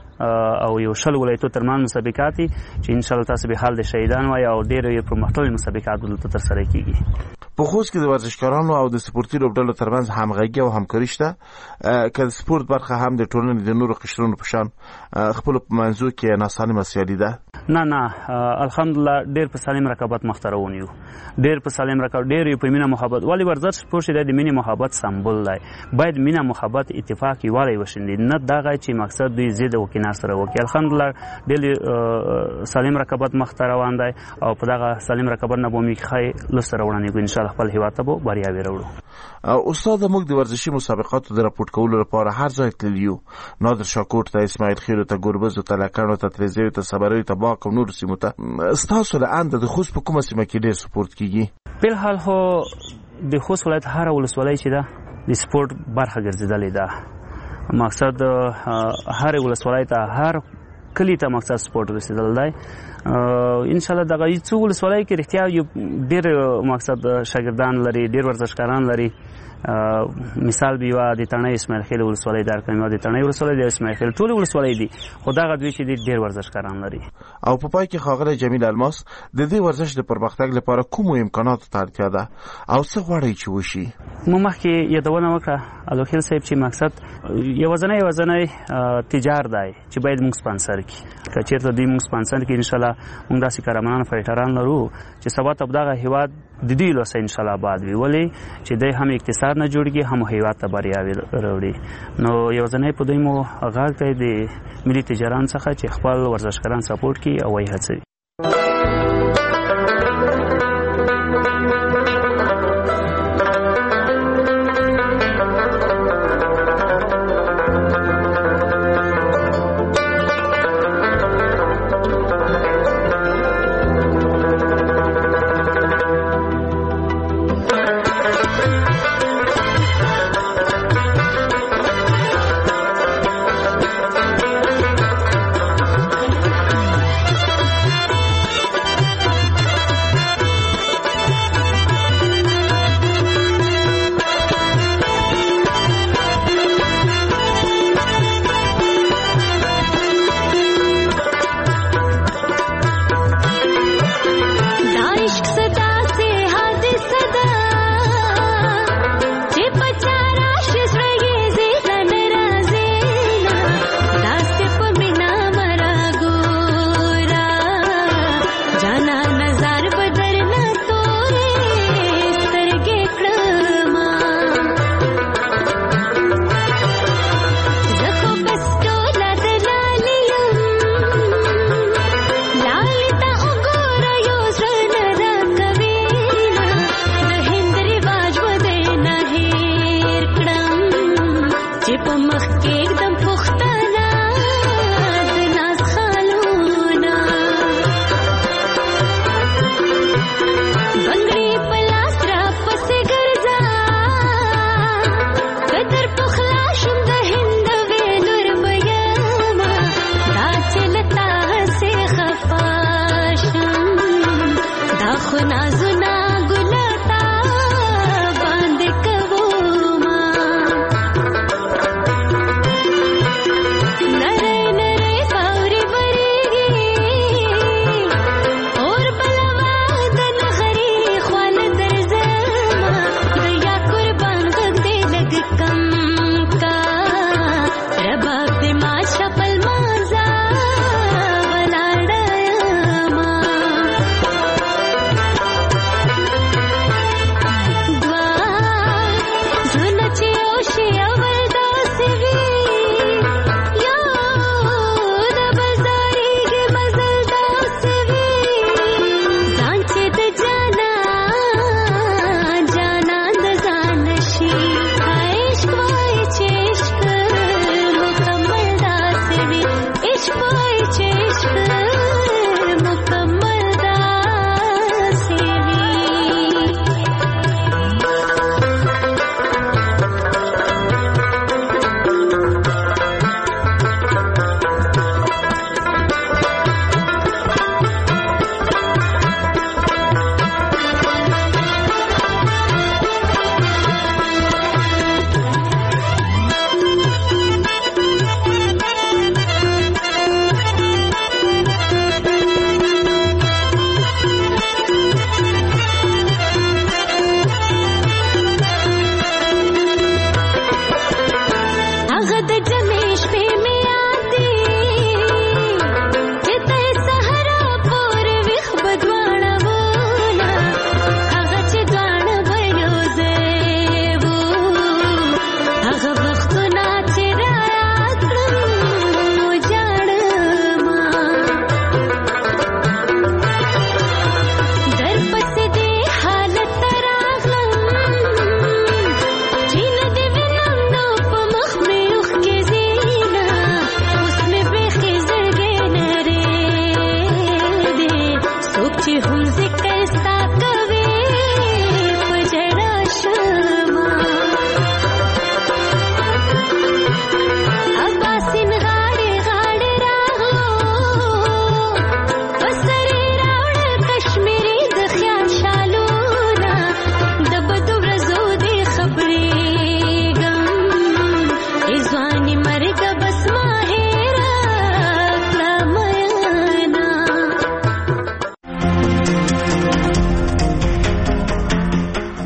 او یو شل ولایتو ترمان مسابقات چې ان شاء الله تاسو به حال د شهیدان وای او ډېر یې پرمختللي مسابقات دلته ترسره کیږي. په خوست کې د ورزشکارانو او د سپورتي لوبډلو ترمنځ همغږي او همکاري شته که د سپورت برخه هم د ټولنې د نورو قشرونو په شان خپل په منځو کې ناسالمه سیالي ده؟ نه نه الحمدلله ډېر په سالم رقابت مخته روان یو، ډېر په سالم رقابت، ډېر په مینه محبت. ولې ورزش سپورت د مینې محبت سمبول دی. باید مینه محبت اتفاق یووالی وشیندي، نه دغه چې مقصد دوی ضد او کنار سره وکړي. الحمدلله ډېر سالم رقابت مخته روان دی او په دغه سالم رقابت نه به موږ ښه لسته روانې کړو. انشاءالله خپل هېواد ته به بریاوې راوړو. استاد موږ د ورزشي مسابقاتو د راپورټ کولو لپاره هر ځای تللي یو، نادر شاکوټ ته، اسماعیل خیلو ته، ګوربزو ته، لکڼو ته، تریزیو ته، صبریو ته، باک او نورو سیمو ته. ستاسو له انده د خوست په کومه سیمه کې ډېر سپورت کیږي؟ فلحال خو د خوست ولایت هره ولسوالۍ چې ده د سپورت برخه ګرځېدلې ده. مقصد هر ولسوالۍ ته، هر کلی ته مقصد سپورت رسیدل دی. انشاءالله دغه څو ولسوالۍ کې رښتیا یو ډېر مقصد شاګردان لري، ډېر ورزشکاران لري. مثال بیوا د تڼۍ اسماعیل خیل ولسوالۍ درکړم، د تڼۍ ولسوالۍ د اسماعیل خیل ټول ولسوالۍ دي، خو دغه دوی چې ډېر ورزشکاران لري. او په پای کې ښاغلی جمیل الماس د دې ورزش د پرمختګ لپاره کومو امکاناتو ته اړتیا ده او څه غواړئ چې وشي؟ مو مخکې یادونه وکړه الوخیل صاحب چې مقصد یوازینی یوازینی تجار دی چې باید موږ سپانسر کړي. که چېرته دوی موږ سپانسر کړي انشاءالله موږ داسې قهرمانان فایټران لرو چې سبا ته دغه هېواد د دوی لوسه انشاءالله آباد وي. ولې چې دی هم اقتصاد نه جوړېږي، هم هېواد ته بریاوې راوړي. نو یوازینی په دوی مو غږ دی د ملي تجاران څخه چې خپل ورزشکاران سپورټ کړي او ویې هڅوي.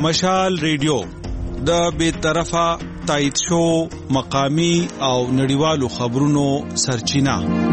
مشال ریډیو د بے طرفه تایید شو مقامی او نړیوالو خبرونو سرچینه.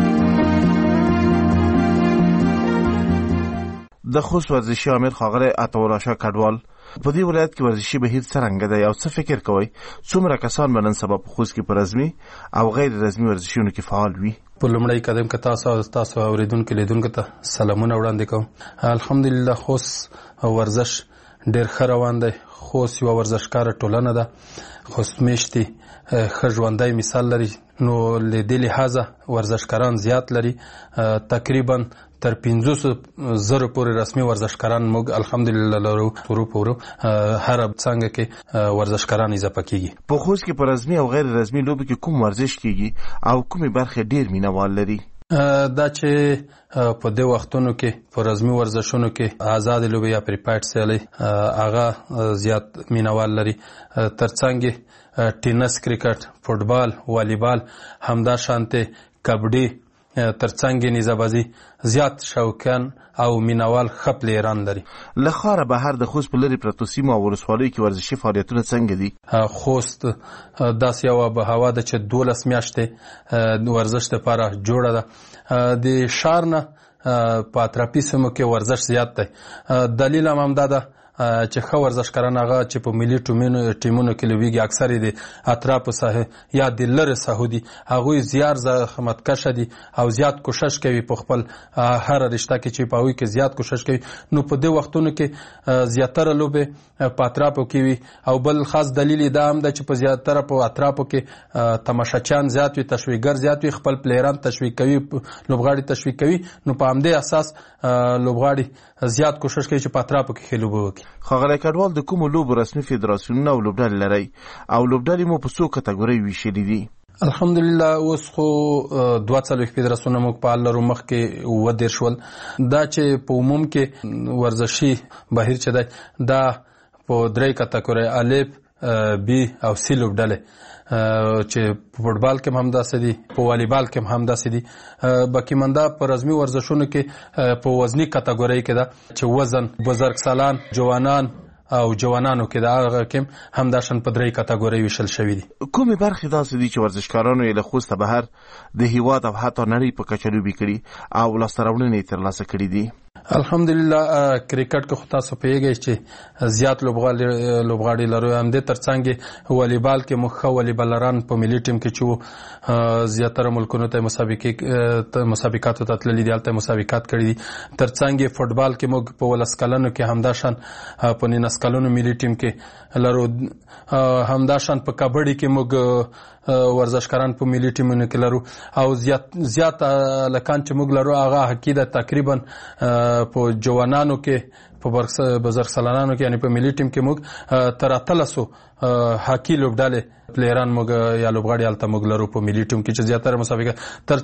د خوست ورزشي امیر ښاغلی عطاالله شاه کډوال په دې ولایت کې ورزشي بهیر څرنګه دی او څه فکر کوئ څومره کسان به نن سبا په خوست کې په رسمي او غیر رسمي ورزشونو کې فعال وي؟ په لومړی قدم کې تاسو او تاسو اوریدونکو لیدونکو ته سلامونه وړاندې کوم. الحمدلله خوست ورزش ډېر ښه روان دی. خوست یوه ورزشکاره ټولنه ده. خوست میشتي ښه ژوندی مثال لري، نو له دې لحاظه ورزشکاران زیات لري. تقریبا تر پنځوسو زرو پورې رسمي ورزشکاران موږ الحمدلله لرو. ورو په ورو هره څانګه کې ورزشکاران اضافه کیږي. په خوست کې په رسمي او غیر رسمي لوبو کې کوم ورزش کیږي او کومې برخې ډېر مینوال لري؟ دا چې په دې وختونو کې په رسمي ورزشونو کې آزاد لوبې یا پریپایډ سیالۍ هغه زیات مینوال لري. ترڅنګ ټینس، کرکټ، فوټبال، والیبال، همدا شانته کبډي، ترڅنګ نیزه‌بازي زیات شوقیان او مینوال ښه پلیران لري. له ښاره بهر د خوست په لرې پرتو سیمو او ولسوالیو کې ورزشي فعالیتونه څنګه دي؟ خوست داسې یوه آب و هوا ده چې دولس میاشتې د ورزش لپاره جوړه ده. د ښار نه په اطرافي سیمو کې ورزش زیات دی. دلیل هم همدا ده چې ښه ورزشکاران هغه چې په ملي ټیمونو کې لوبېږي اکثر یې د اطرافو ساحې یا د لرې ساحو دي. هغوی زیات زحمتکشه دي او زیات کوشش کوي په خپل هره رشته کې چې په هغوی کې زیات کوشش کوي. نو په دې وختونو کې زیاتره لوبې په اطرافو کې وي. او بل خاص دلیل یې دا هم ده چې په زیاتره په اطرافو کې تماشاچیان زیات وي، تشویقګر زیات وي، خپل پلیران تشویق کوي، لوبغاړي تشویق کوي. نو په همدې اساس لوبغاړي زیات کوشش کوي چې په اطرافو کې ښې لوبې وکړي. ښاغلی کډوال د کومو لوبو رسمي فدراسیونونه او لوبډلې لرئ او لوبډلې مو په څو کټګورۍ ویشلې دي؟ الحمدلله اوس خو دوه څلوېښت فدراسیونونه موږ فعال لرو. مخکې اووه دېرش ول. دا چې په عموم کې ورزشي بهیر چې دی دا په درې کټګورۍ الف، بي او سي لوبډلې چې په فوټبال کې هم داسې دي، په والیبال کې هم داسې دي. باقي منده په رسمي ورزشونو کې په وزني کټګورۍ کې ده چې وزن، بزرګسالان، جوانان او جوانانو کې د هغه کې هم داشن په درې کټګورۍ ویشل شوي دي. کومې برخې داسې دي چې ورزشکارانو یې له خوسته بهر د هیواد او حتی نړۍ په کچه لوبې کړي او لاسته راوړنې یې ترلاسه کړي دي؟ الحمدلله کرکټ کې خو تاسو پوهیږئ چې زیات لوبغاړي لرو. همدې ترڅنګ والیبال کې موږ ښه والیبالران په ملي ټیم کې چې زیاتره ملکونو ته مسابقاتو ته تللي دي، هلته مسابقات کړي دي. ترڅنګ فوټبال کې موږ په ولس کلنو کې همداشان په نولس کلنو ملي ټیم کې لرو. همداشان په کبډي کې موږ ورزشکاران په ملي ټیمونو کې لرو. او زیات زیات لکان چې موږ لرو هغه حقیقي ده. تقریبا په جوانانو کې، په بزرګسالانانو کې یعنی په ملي ټیم کې موږ تر اتلسو هاکي لوبډلې پلیران موږ یا لوبغاړي هلته موږ لرو په ملي ټیم کې چې زیاتره مسابقه.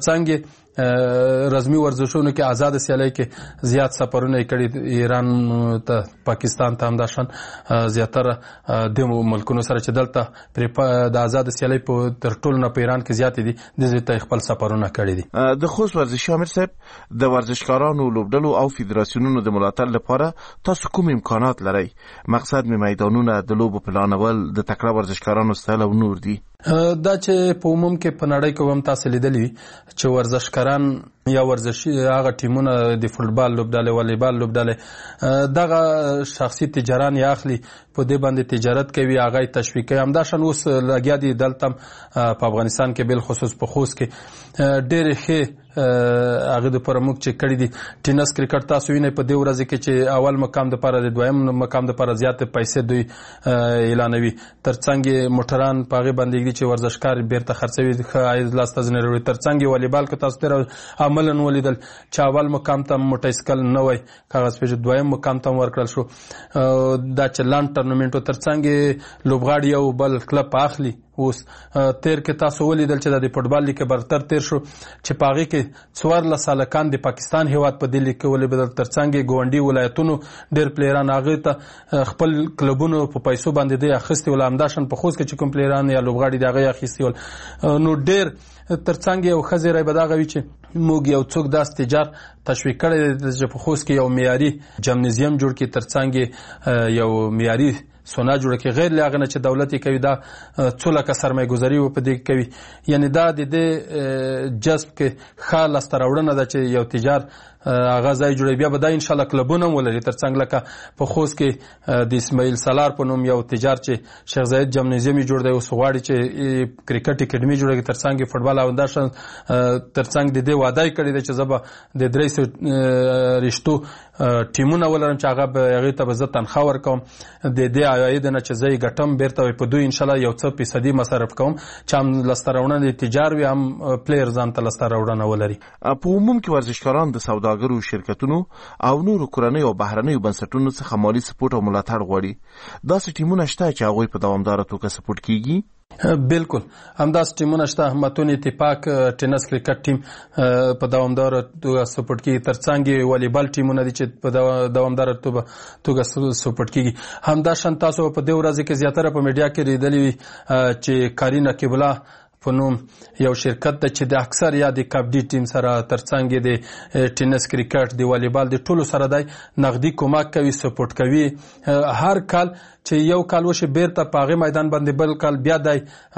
ترڅنګ رسمي ورزشونو کې آزاد سیالۍ کې زیات سفرونه یې کړي، ایران ته، پاکستان ته همداشان زیاتره د ملکونو سره چې دلته د آزاد سیالۍ په تر ټولو نه په ایران کې زیاتې دي، دې ته خپل سفرونه کړي دي. د خوست ورزشي امیر صاحب د ورزشکارانو، لوبډلو او فدراسیونونو د ملاتړ لپاره تاسو کوم امکانات لرئ؟ مقصد مې میدانونه، د لوبو پلانول، د تکړه ورزشکارانو ستایل او نور دي. دا چې په عموم کې په نړۍ کې هم تاسو لیدلی وي چې ورزشکاران یا ورزشي هغه ټیمونه د فوټبال لوبډلې، والیبال لوبډلې دغه شخصي تجاران یې اخلي، په دې باندې تجارت کوي، هغه یې تشویق کوي. همداشان اوس لګیا دي دلته په افغانستان کې بالخصوص په خوست کې ډېرې ښې هغه د پر موږ چې کړي دي. ټینس، کرکټ تاسو وینئ په دې ورځ کې چې اول مقام د لپاره د دویم مقام د لپاره زیات پیسې دوی اعلانوي. ترڅنګ موټران په هغې باندې چې ورزشکار بیرته خرڅوي، ښه عاید لاسته ځنې راوړي. ترڅنګ والیبال کې تاسو تېره عملاً ولیدل چې اول مقام ته موټرسایکل نوی کاغذ پیش، دویم مقام ته ورکړل شو. دا چې لاند ټورنمنټ ترڅنګ لوبغاړي یو بل کلب اخلي. اوس تیر کې تاسو ولیدل چې د فوټبال لیګ برتر تیر شو چې په هغې کې څوارلس هلکان د پاکستان هیواد په دې لیګ کې ولیدل. ترڅنګ ګاونډي ولایتونو ډېر پلیران هغې ته خپل کلبونو په پیسو باندې دی اخیستي ول. همداشان په خوست کې چې کوم پلیران یا لوبغاړي د هغه اخیستي ول. نو ډېر ترڅنګ یو ښه زیری به دغه وي چې موږ یو څوک داسې تجار تشویق کړی دی چې په خوست کې یو معیاري جمنیزیم جوړ کړي، ترڅنګ یو معیاري سونا جوړه کړي. غیر له هغه نه چې دولت یې کوي دا څو لکه سرمایه ګذاري په دې کوي. یعنی دا د دې جذب کې ښه لاسته راوړنه ده چې یو تجار هغه ځای جوړوي. بیا به دا انشاءالله کلبونه هم ولري ترڅنګ لکه په خوست کې د اسماعیل سالار په نوم یو تجار چې شیخ زاید جمنازیم یې جوړ دی، اوس غواړي چې کرکټ اکیډمي جوړه کړي، ترڅنګ یې فوټبال او همداشان ترڅنګ د دې وعده یې کړې ده چې زه به د درې سوه رشتو ټیمونه ولرم چې هغه به هغې ته به زه تنخوا ورکوم، د دې عواید نه چې زه یې ګټم بېرته به په دوی انشاءالله یو څه فیصدي مصرف کوم چې هم لاسته راوړنه د تجار وي هم پلیر ځان ته لاسته راوړنه ولري. په عموم کې ورزشکاران د سوداګرو شرکتونو او نورو کورنیو او بهرنیو بنسټونو څخه مالي سپورټ او ملاتړ غواړي. داسې ټیمونه شته چې هغوی په دوامداره توګه سپورټ کیږي؟ بالکل همداسې ټیمونه شته. متون اتفاق ټینس کرکټ ټیم په دوامداره توګه سپورټ کیږي، ترڅنګ یې والیبال ټیمونه دي چې په دوامداره توګه سپورټ کیږي. همداشان تاسو په دې ورځې کې زیاتره په میډیا کې لیدلي وي چې کارین عقیب الله په نوم یو شرکت ده چې د اکثر یا د کبډي ټیم سره ترڅنګ د ټینس کرکټ د والیبال د ټولو سره دی نقدي کومک کوي، سپورټ کوي. هر کال چې یو کال وشي بیرته په هغې میدان باندې بل کال بیا دی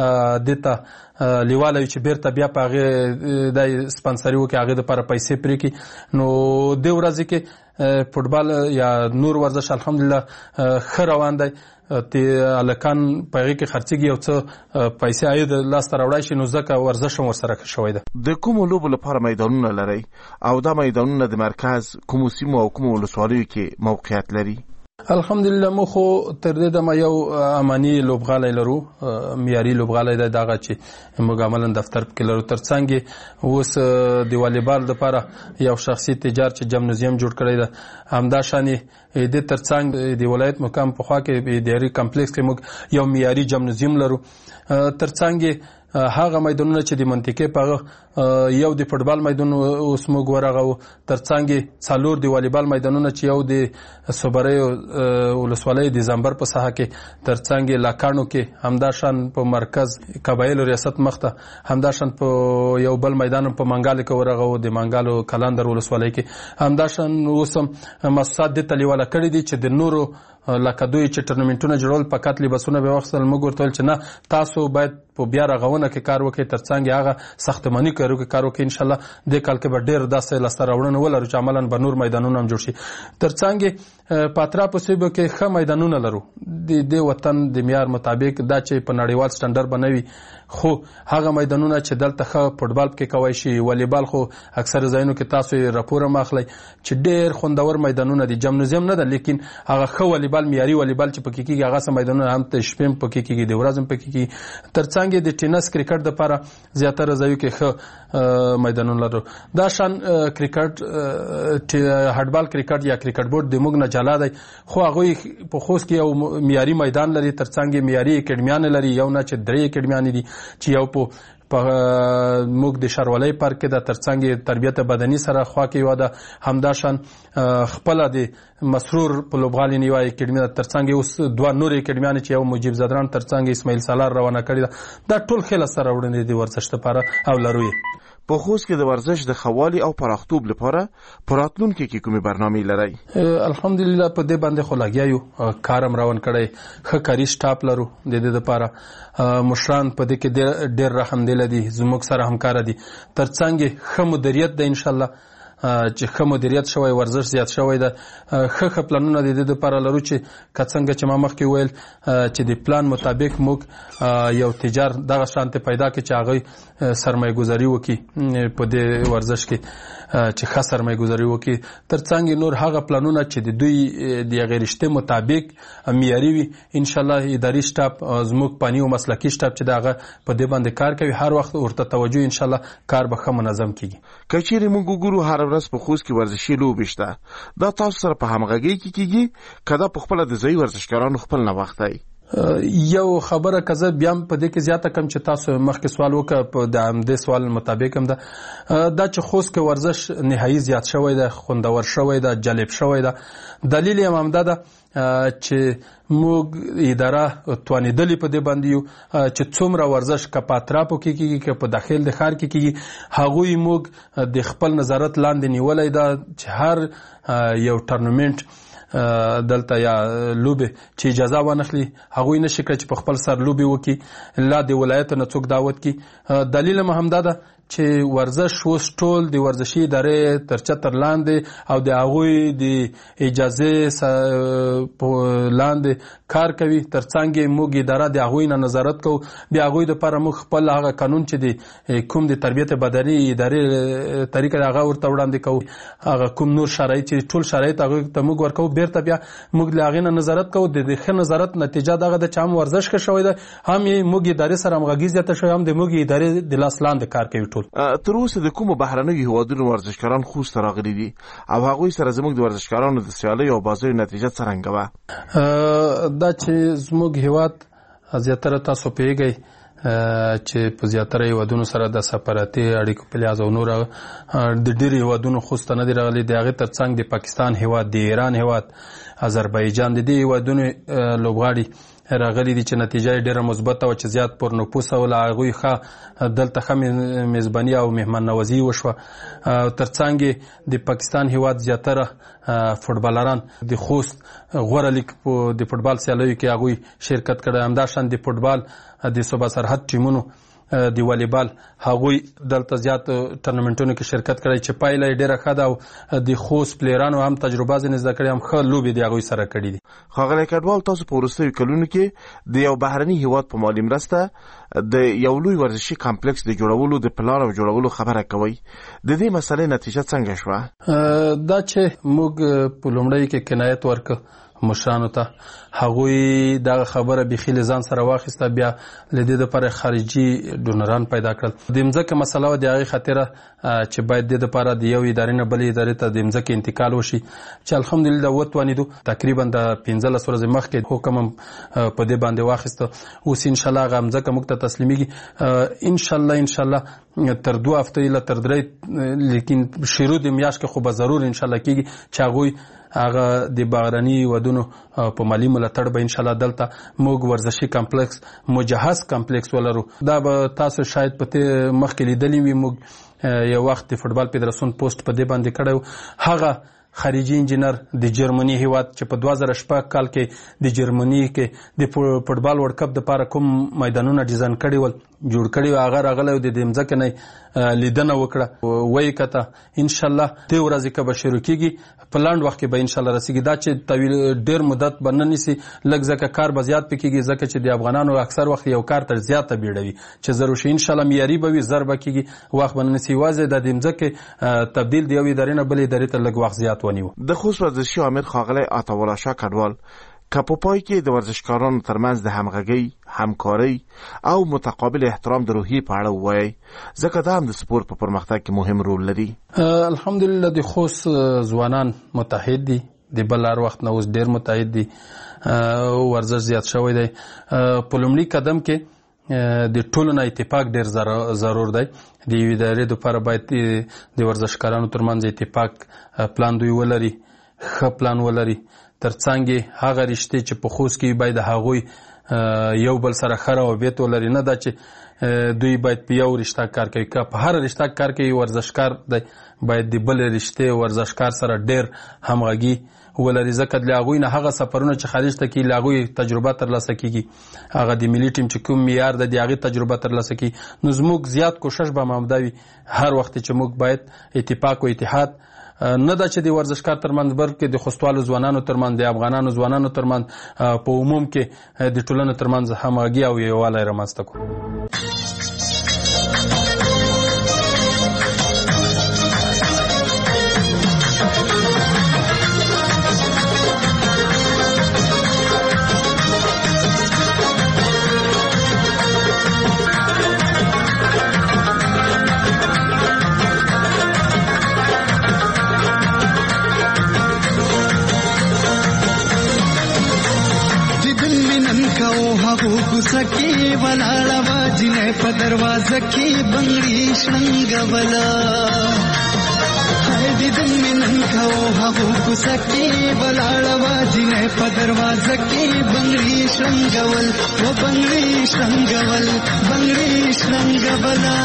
دې ته لیواله وي چې بیرته بیا په هغې دی سپانسري وکړي، هغې دپاره پیسې پرې کړي. نو دې ورځې کې فوټبال یا نور ورزش الحمدلله ښه روان دی. هلکان په هغې کې خرڅېږي، یو څه پیسې عاید لاسته راوړی شي، نو ځکه ورزش هم ورسره ښه شوی ده. د کومو لوبو لپاره میدانونه لرئ او دا میدانونه د مرکز کومو سیمو او کومو ولسوالیو کې موقعیت لري؟ الحمدلله موږ خو تر دې دمه یو اماني لوبغالی لرو، معیاري لوبغالی دی دغه چې موږ عملا دفتر پکې لرو. ترڅنګ یې اوس د والیبال دپاره یو شخصي تجار چې جمنازیم جوړ کړی ده، همداشان یې د ترڅنګ د ولایت مقام په خوا کې اداري کمپلیکس کې موږ یو معیاري جمنازیم لرو. ترڅنګ یې هغه میدانونه چې د منطقې په هغه یو د فوټبال میدان اوس موږ ورغو، ترڅنګ یې څلور د والیبال میدانونه چې یو د صوبریو ولسوالۍ د زمبر په ساحه کې، ترڅنګ یې لاکاڼو کې، همداشان په مرکز قبایلو ریاست مخته، همداشان په یو بل میدان په منګال کې ورغو د منګالو کلاندر ولسوالۍ کې، همداشان اوس هم مؤسسات دې ته لیواله کړي دي چې د نورو لکه دوی چې ټورنمنټونه جوړول فقط لباسونه به واخیستل. موږ ورته ویل چې نه، تاسو باید په بیا رغونه کې کار وکړئ، ترڅنګ هغه ساختماني کارو کې کار وکړئ. انشاءالله دې کال کې به ډېر داسې لاسته راوړنه ولرو چې عملا به نور میدانونه هم جوړ شي. ترڅنګ په اطرافو سیمو کې ښه میدانونه لرو د دې وطن د معیار مطابق، دا چې په نړیوال سټنډرډ به نه وي، خو هغه میدانونه چې دلته ښه فوټبال پکې کوی شي. والیبال خو اکثر ځایونو کې تاسو یې راپور هم اخلئ چې ډېر خوندور میدانونه دي. جمنازیم نه ده لیکن هغه ښه والیبال معیاري والیبال چې پکې کېږي هغه څه میدانونه هم د شپې هم پکې کېږي، د ورځې هم پکې کېږي. ترڅنګ د ټینس کرکټ دپاره زیاتره ځایو کې ښه میدانونه لرو. دا شان کرکټ هډبال کرکټ یا کرکټ بورډ د موږ نه جلا دی، خو هغوی په خوست کې یو معیاري میدان لري، ترڅنګ یې معیاري اکیډمیانې لري، یو نه چې درې اکیډمیانې دي چې یو په موږ د شاروالۍ پارک کې ده، ترڅنګ یې تربیت بدني سره خوا کې یوه ده، همداشان خپله د مسرور په لوبغالي نیوه اکیډمي ده، ترڅنګ یې اوس دوه نورې اکیډمیانې چې یو مجیب زدران، ترڅنګ اسماعیل سالار روانه کړې ده. دا ټول ښې لاسته راوړنې دي ورزش دپاره او لرو یې. په خوست کې د ورزش د ښه والي او پراختوب لپاره په راتلونکي کې کومې برنامې لرئ؟ الحمدلله په دې باندې خو لګیا یو، کار هم روان کړی، ښه کاري سټاف لرو د دې دپاره. مشران په دې کې ډېر رحم دله دي، زموږ سره همکاره دي. ترڅنګ یې ښه مدیریت ده انشاءالله چې ښه مدیریت شوی، ورزش زیات شوی ده. ښه ښه پلانونه د دې دپاره لرو چې که څنګه چې ما مخکې ویل چې د پلان مطابق موږ یو تجار دغه شانتې پیدا کړي چې هغوی سرمایه ګذاري وکړي په دې ورزش کې، چې ښه سرمایه ګذاري وکړي. ترڅنګ نور هغه پلانونه چې د دوی د هغې رشتې مطابق معیاري وي، انشاءالله اداري سټاف زموږ فني او مسلکي سټاف چې د هغه په دې باندې کار کوي، هر وخت ورته توجه انشاءالله کار به ښه منظم کېږي. که چیرې موږ وګورو هر ورځ په خوست کې ورزشي لوبې شته، دا تاسو سره په همغږۍ کې کېږي که دا پخپله د ځایي ورزشکارانو خپل نوښت دی؟ یو خبره که زه بیا په دې کې زیاته کم چې تاسو مخکې سوال وکړه، په د همدې سوال مطابق هم ده دا چې خوست کې ورزش نهایي زیات شوی ده، خوندور شوی ده، جالب شوی ده. دلیل یې هم همدا ده چې موږ اداره توانېدلې په دې باندې یو چې څومره ورزش که په اطرافو کې کېږي که په داخل د ښار کې کېږي، هغوی موږ د خپل نظارت لاندې نیولی ده چې هر یو ټورنمنټ دلته یا لوبه چې اجازه ونخلي هغه نشي کړ چې په خپل سر لوبه وکي لا د ولایت نه څوک دعوت کی. دلیل هم دا ده چې ورزش اوس ټول د ورزشي ادارې تر چتر لاندې او د هغوی د اجازه لاندې کار کوي. ترڅنګ موږ اداره د هغوی نه نظارت کوو. د هغوی دپاره موږ خپل هغه قانون چې د کوم د تربیت بدني ادارې طریقه هغه ورته وړاندې کوو. هغه کوم نور شرایط چې ټول شرایط هغوی ته موږ ورکوو. بیرته بیا موږ له هغې نه نظارت کوو. د ښه نظارت نتیجه دغه ده چې هم ورزش ښه شوی ده، هم یې موږ ادارې سره همغږي زیاته شوې، هم د موږ ادارې د لاس لاندې کار کوي. تر اوسه د کومو بهرنیو هیوادونو ورزشکاران خوست راغلي دي او هغوی سره زموږ د ورزشکارانو د سیالۍ او بازیو نتیجه څرنګه وه؟ دا چې زموږ هیواد زیاتره تاسو پوهیږئ چې په زیاتره هیوادونو سره د سفارتي اړیکو په لحاظ او نور د ډېرو هیوادونو خوست ته نه دي راغلي. د هغې ترڅنګ د پاکستان هیواد، د ایران هیواد، آذربایجان، د دې هیوادونو لوبغاړي راغلي دي چې نتیجه یې ډېره مثبته وه، چې زیات پر نفوس او له هغوی ښه دلته ښه میزباني او مهمان نوازي وشوه. ترڅنګ د پاکستان هیواد زیاتره فوټبالران د خوست غوره لیګ د فوټبال سیالیو کې هغوی شرکت کړی. همداشان د فوټبال د صوبه سرحد ټیمونو د والیبال هغوی دلته زیات ټورنمنټونو کې شرکت کړی چې پایله یې ډېره ښه ده او د خوست پلیرانو هم تجربه ځینې زده کړې، هم ښه لوبې د هغوی سره کړي دي. ښاغلی کډوال، تاسو په وروستیو کلونو کې د یو بهرني هیواد په مالي مرسته د یو لوی ورزشي کمپلکس د جوړولو د پلان او جوړولو خبره کوئ. د دې مسئلې نتیجه څنګه شوه؟ دا چې موږ په لومړی کې کنایت ورکړ مشرانو ته، هغوی دغه خبره بیخي له ځان سره واخیسته، بیا له دې دپاره خارجي ډونران پیدا کړل. د مځکې مسله وه، د هغې خاطره چې باید دې دپاره د یو ادارې نه بلې ادارې ته د مځکې انتقال وشي، چې الحمدلله وتوانېدو. تقریبا د پنځلس ورځې مخکې حکم هم په دې باندې واخیسته. اوس انشاءالله هغه مځکه موږ ته تسلیمیږي. انشاءالله انشاءالله تر دوه هفتې له تر درې، لیکن شروع د میاشت کې خو به ضرور انشاءالله کېږي چې هغوی هغه د بهرني هیوادونو په مالي ملاتړ به انشاءالله دلته موږ ورزشي کمپلکس، مجهز کمپلکس ولرو. دا به تاسو شاید په مخکې لیدلی وي، موږ یو وخت د فوټبال فدراسیون پوسټ په دې باندې کړی و. هغه خارجي انجینر د جرمني هیواد چې په دوه زره شپږ کال کې د جرمني کې د فوټبال ورلډ کپ دپاره کوم میدانونه ډیزاین کړي ول، جوړ کړي و، هغه راغلی و، د دې مځکې نه لیدنه وکړه، ویې کته. انشاءالله دې ورځې که به شروع کېږي په لنډ وخت کې به انشاءالله رسېږي. دا چې طویل ډېر مدت به نه نیسي، لږ ځکه کار به زیات پې کېږي، ځکه چې د افغانانو اکثر وخت یو کار تر زیاته بیړوي چې زر وشي. انشاءالله معیاري به وي، زر به کېږي، وخت به نه نیسي. یوازې د دې مځکې تبدیل د یو ادارې نه بلې ادارې ته لږ وخت زیات ونیو. د خوست ورزشي عامر ښاغلی عطاالله شاه کډوال، که په پای کې د ورزشکارانو ترمنځ د همغږۍ، همکارۍ او متقابل احترام د روحیې په اړه ووایئ، ځکه دا هم د سپورت په پرمختګ کې مهم رول لري. الحمدلله د خوست ځوانان متحد دي، د بل هر وخت نه اوس ډېر متحد دي، ورزش زیات شوی دی. په لومړي قدم کې د ټولو نه اتفاق ډېر ضرور دی. د یوې ادارې دپاره باید د ورزشکارانو ترمنځ اتفاق پلان دوی ولري، ښه پلان ولري. ترڅنګ هغه رشتې چې په خوست کې باید هغوی یو بل سره ښه روابط ولري، نه دا چې دوی باید په یو رشته کار کوي. که په هر رشته کار کوي ورزشکار دی، باید د بل رشتې ورزشکار سره ډېر همغږي ولري، ځکه د هغوی نه هغه سفرونه چې خارج ته کېږي له هغوی تجربه ترلاسه کېږي، هغه د ملي ټیم چې کوم معیار ده د هغې تجربه ترلاسه کېږي. نو زموږ زیات کوشش به همدا وي هر وخت چې موږ باید اتفاق و اتحاد، نه دا چې د ورزشکار ترمنځ بلکې د خوستوالو ځوانانو ترمنځ، د افغانانو ځوانانو ترمنځ، په عموم کې د ټولنې ترمنځ همغږي او یووالی رامنځته کړو. سکی ولاړه واجنه په دروازه کې بنگړي شنګولا، هاي دې دن منن کو هغه کو سکی ولاړه واجنه په دروازه کې بنگړي شنګول، و بنگړي شنګول، بنگړي شنګولا.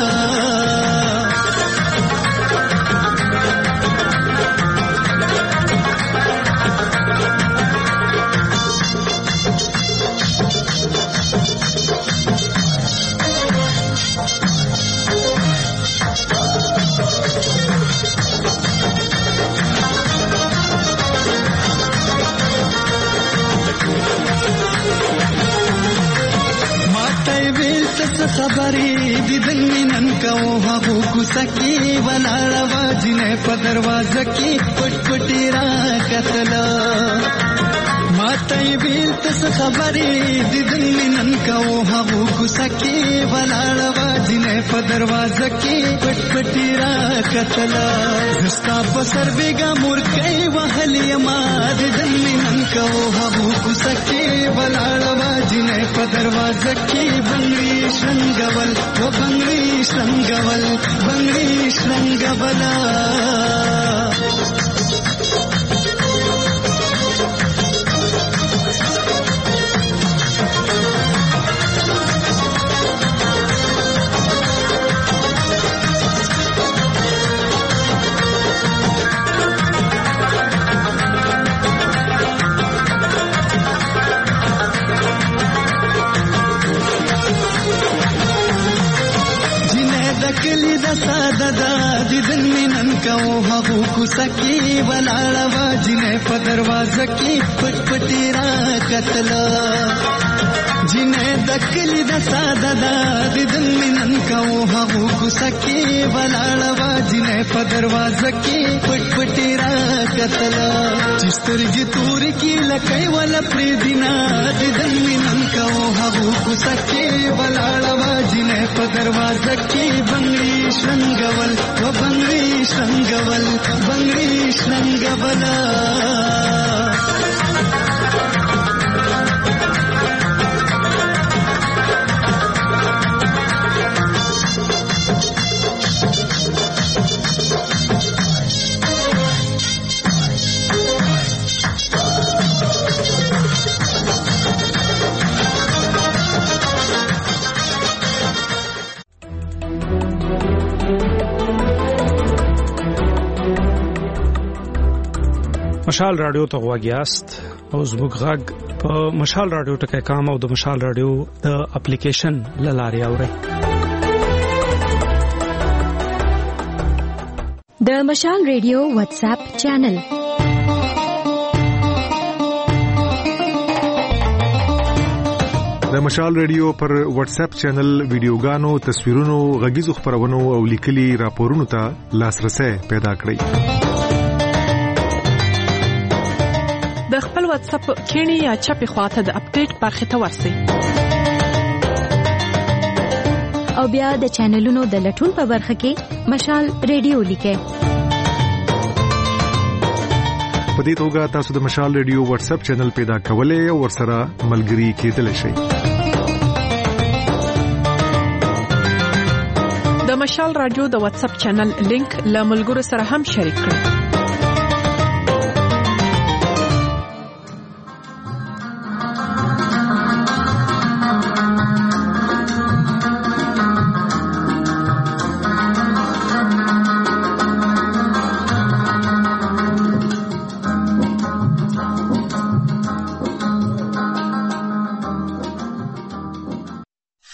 ماته ویل څه خبرې دیدن مې نن کوو هغو کوڅه کې ولاړه وه جینۍ په دروازه کې پټ پټې راکتله ماته ویل څه خبرې دیدن مې نن کوو هغو کوڅه کې ولاړه وه جینۍ په دروازه کې پټ پټې راکتله زه ستا په سر بېګا مورکۍ وهلې یما دیدن مې نن کوو هغو کوڅه کې ولاړه وه جینۍ په دروازه کې بنګړي شرنګول و بنګړي شرنګول بنګړي شرنګوله کلی د ساده دا دیدن مې نن کوو هغو کوڅه کې ولاړه وه جینۍ په دروازه کې پټ پټې راکتله جینۍ د کلي د ساده دا دیدن مې نن کوو هغو کوڅه کې ولاړه وه جینۍ په دروازه کې پټ پټې راکتله چې سترګې تورې کې لکۍ وله پرېږدي دیدن مې نن کوو هغو کوڅه کې ولاړه وه جینۍ په دروازه کې بنګړي شرنګول و بنګړي شرنګول بنګړي شرنګوله مشال رادیو ته غواګیاست او زموږ غږ په مشال رادیو ټکی کام او د مشال رادیو د اپلیکیشن لارې اورئ د مشال رادیو واتس اپ چینل د مشال رادیو پر واتس اپ چینل ویډیوګانو تصویرونو غږیزو خبرونو او لیکلي راپورونو ته لاسرسي پیدا کړئ د خپل واتس اپ کینی یا چپی خواته د اپډیټ برخه ته ورسئ او بیا د چینلونو د لټون په برخه کې مشال رادیو لیکئ په دې توګه تاسو د مشال رادیو واتس اپ چینل پیدا کولای او ورسره ملګري کېدلی شئ د مشال رادیو د واتس اپ چینل لینک له ملګرو سره هم شریک کړئ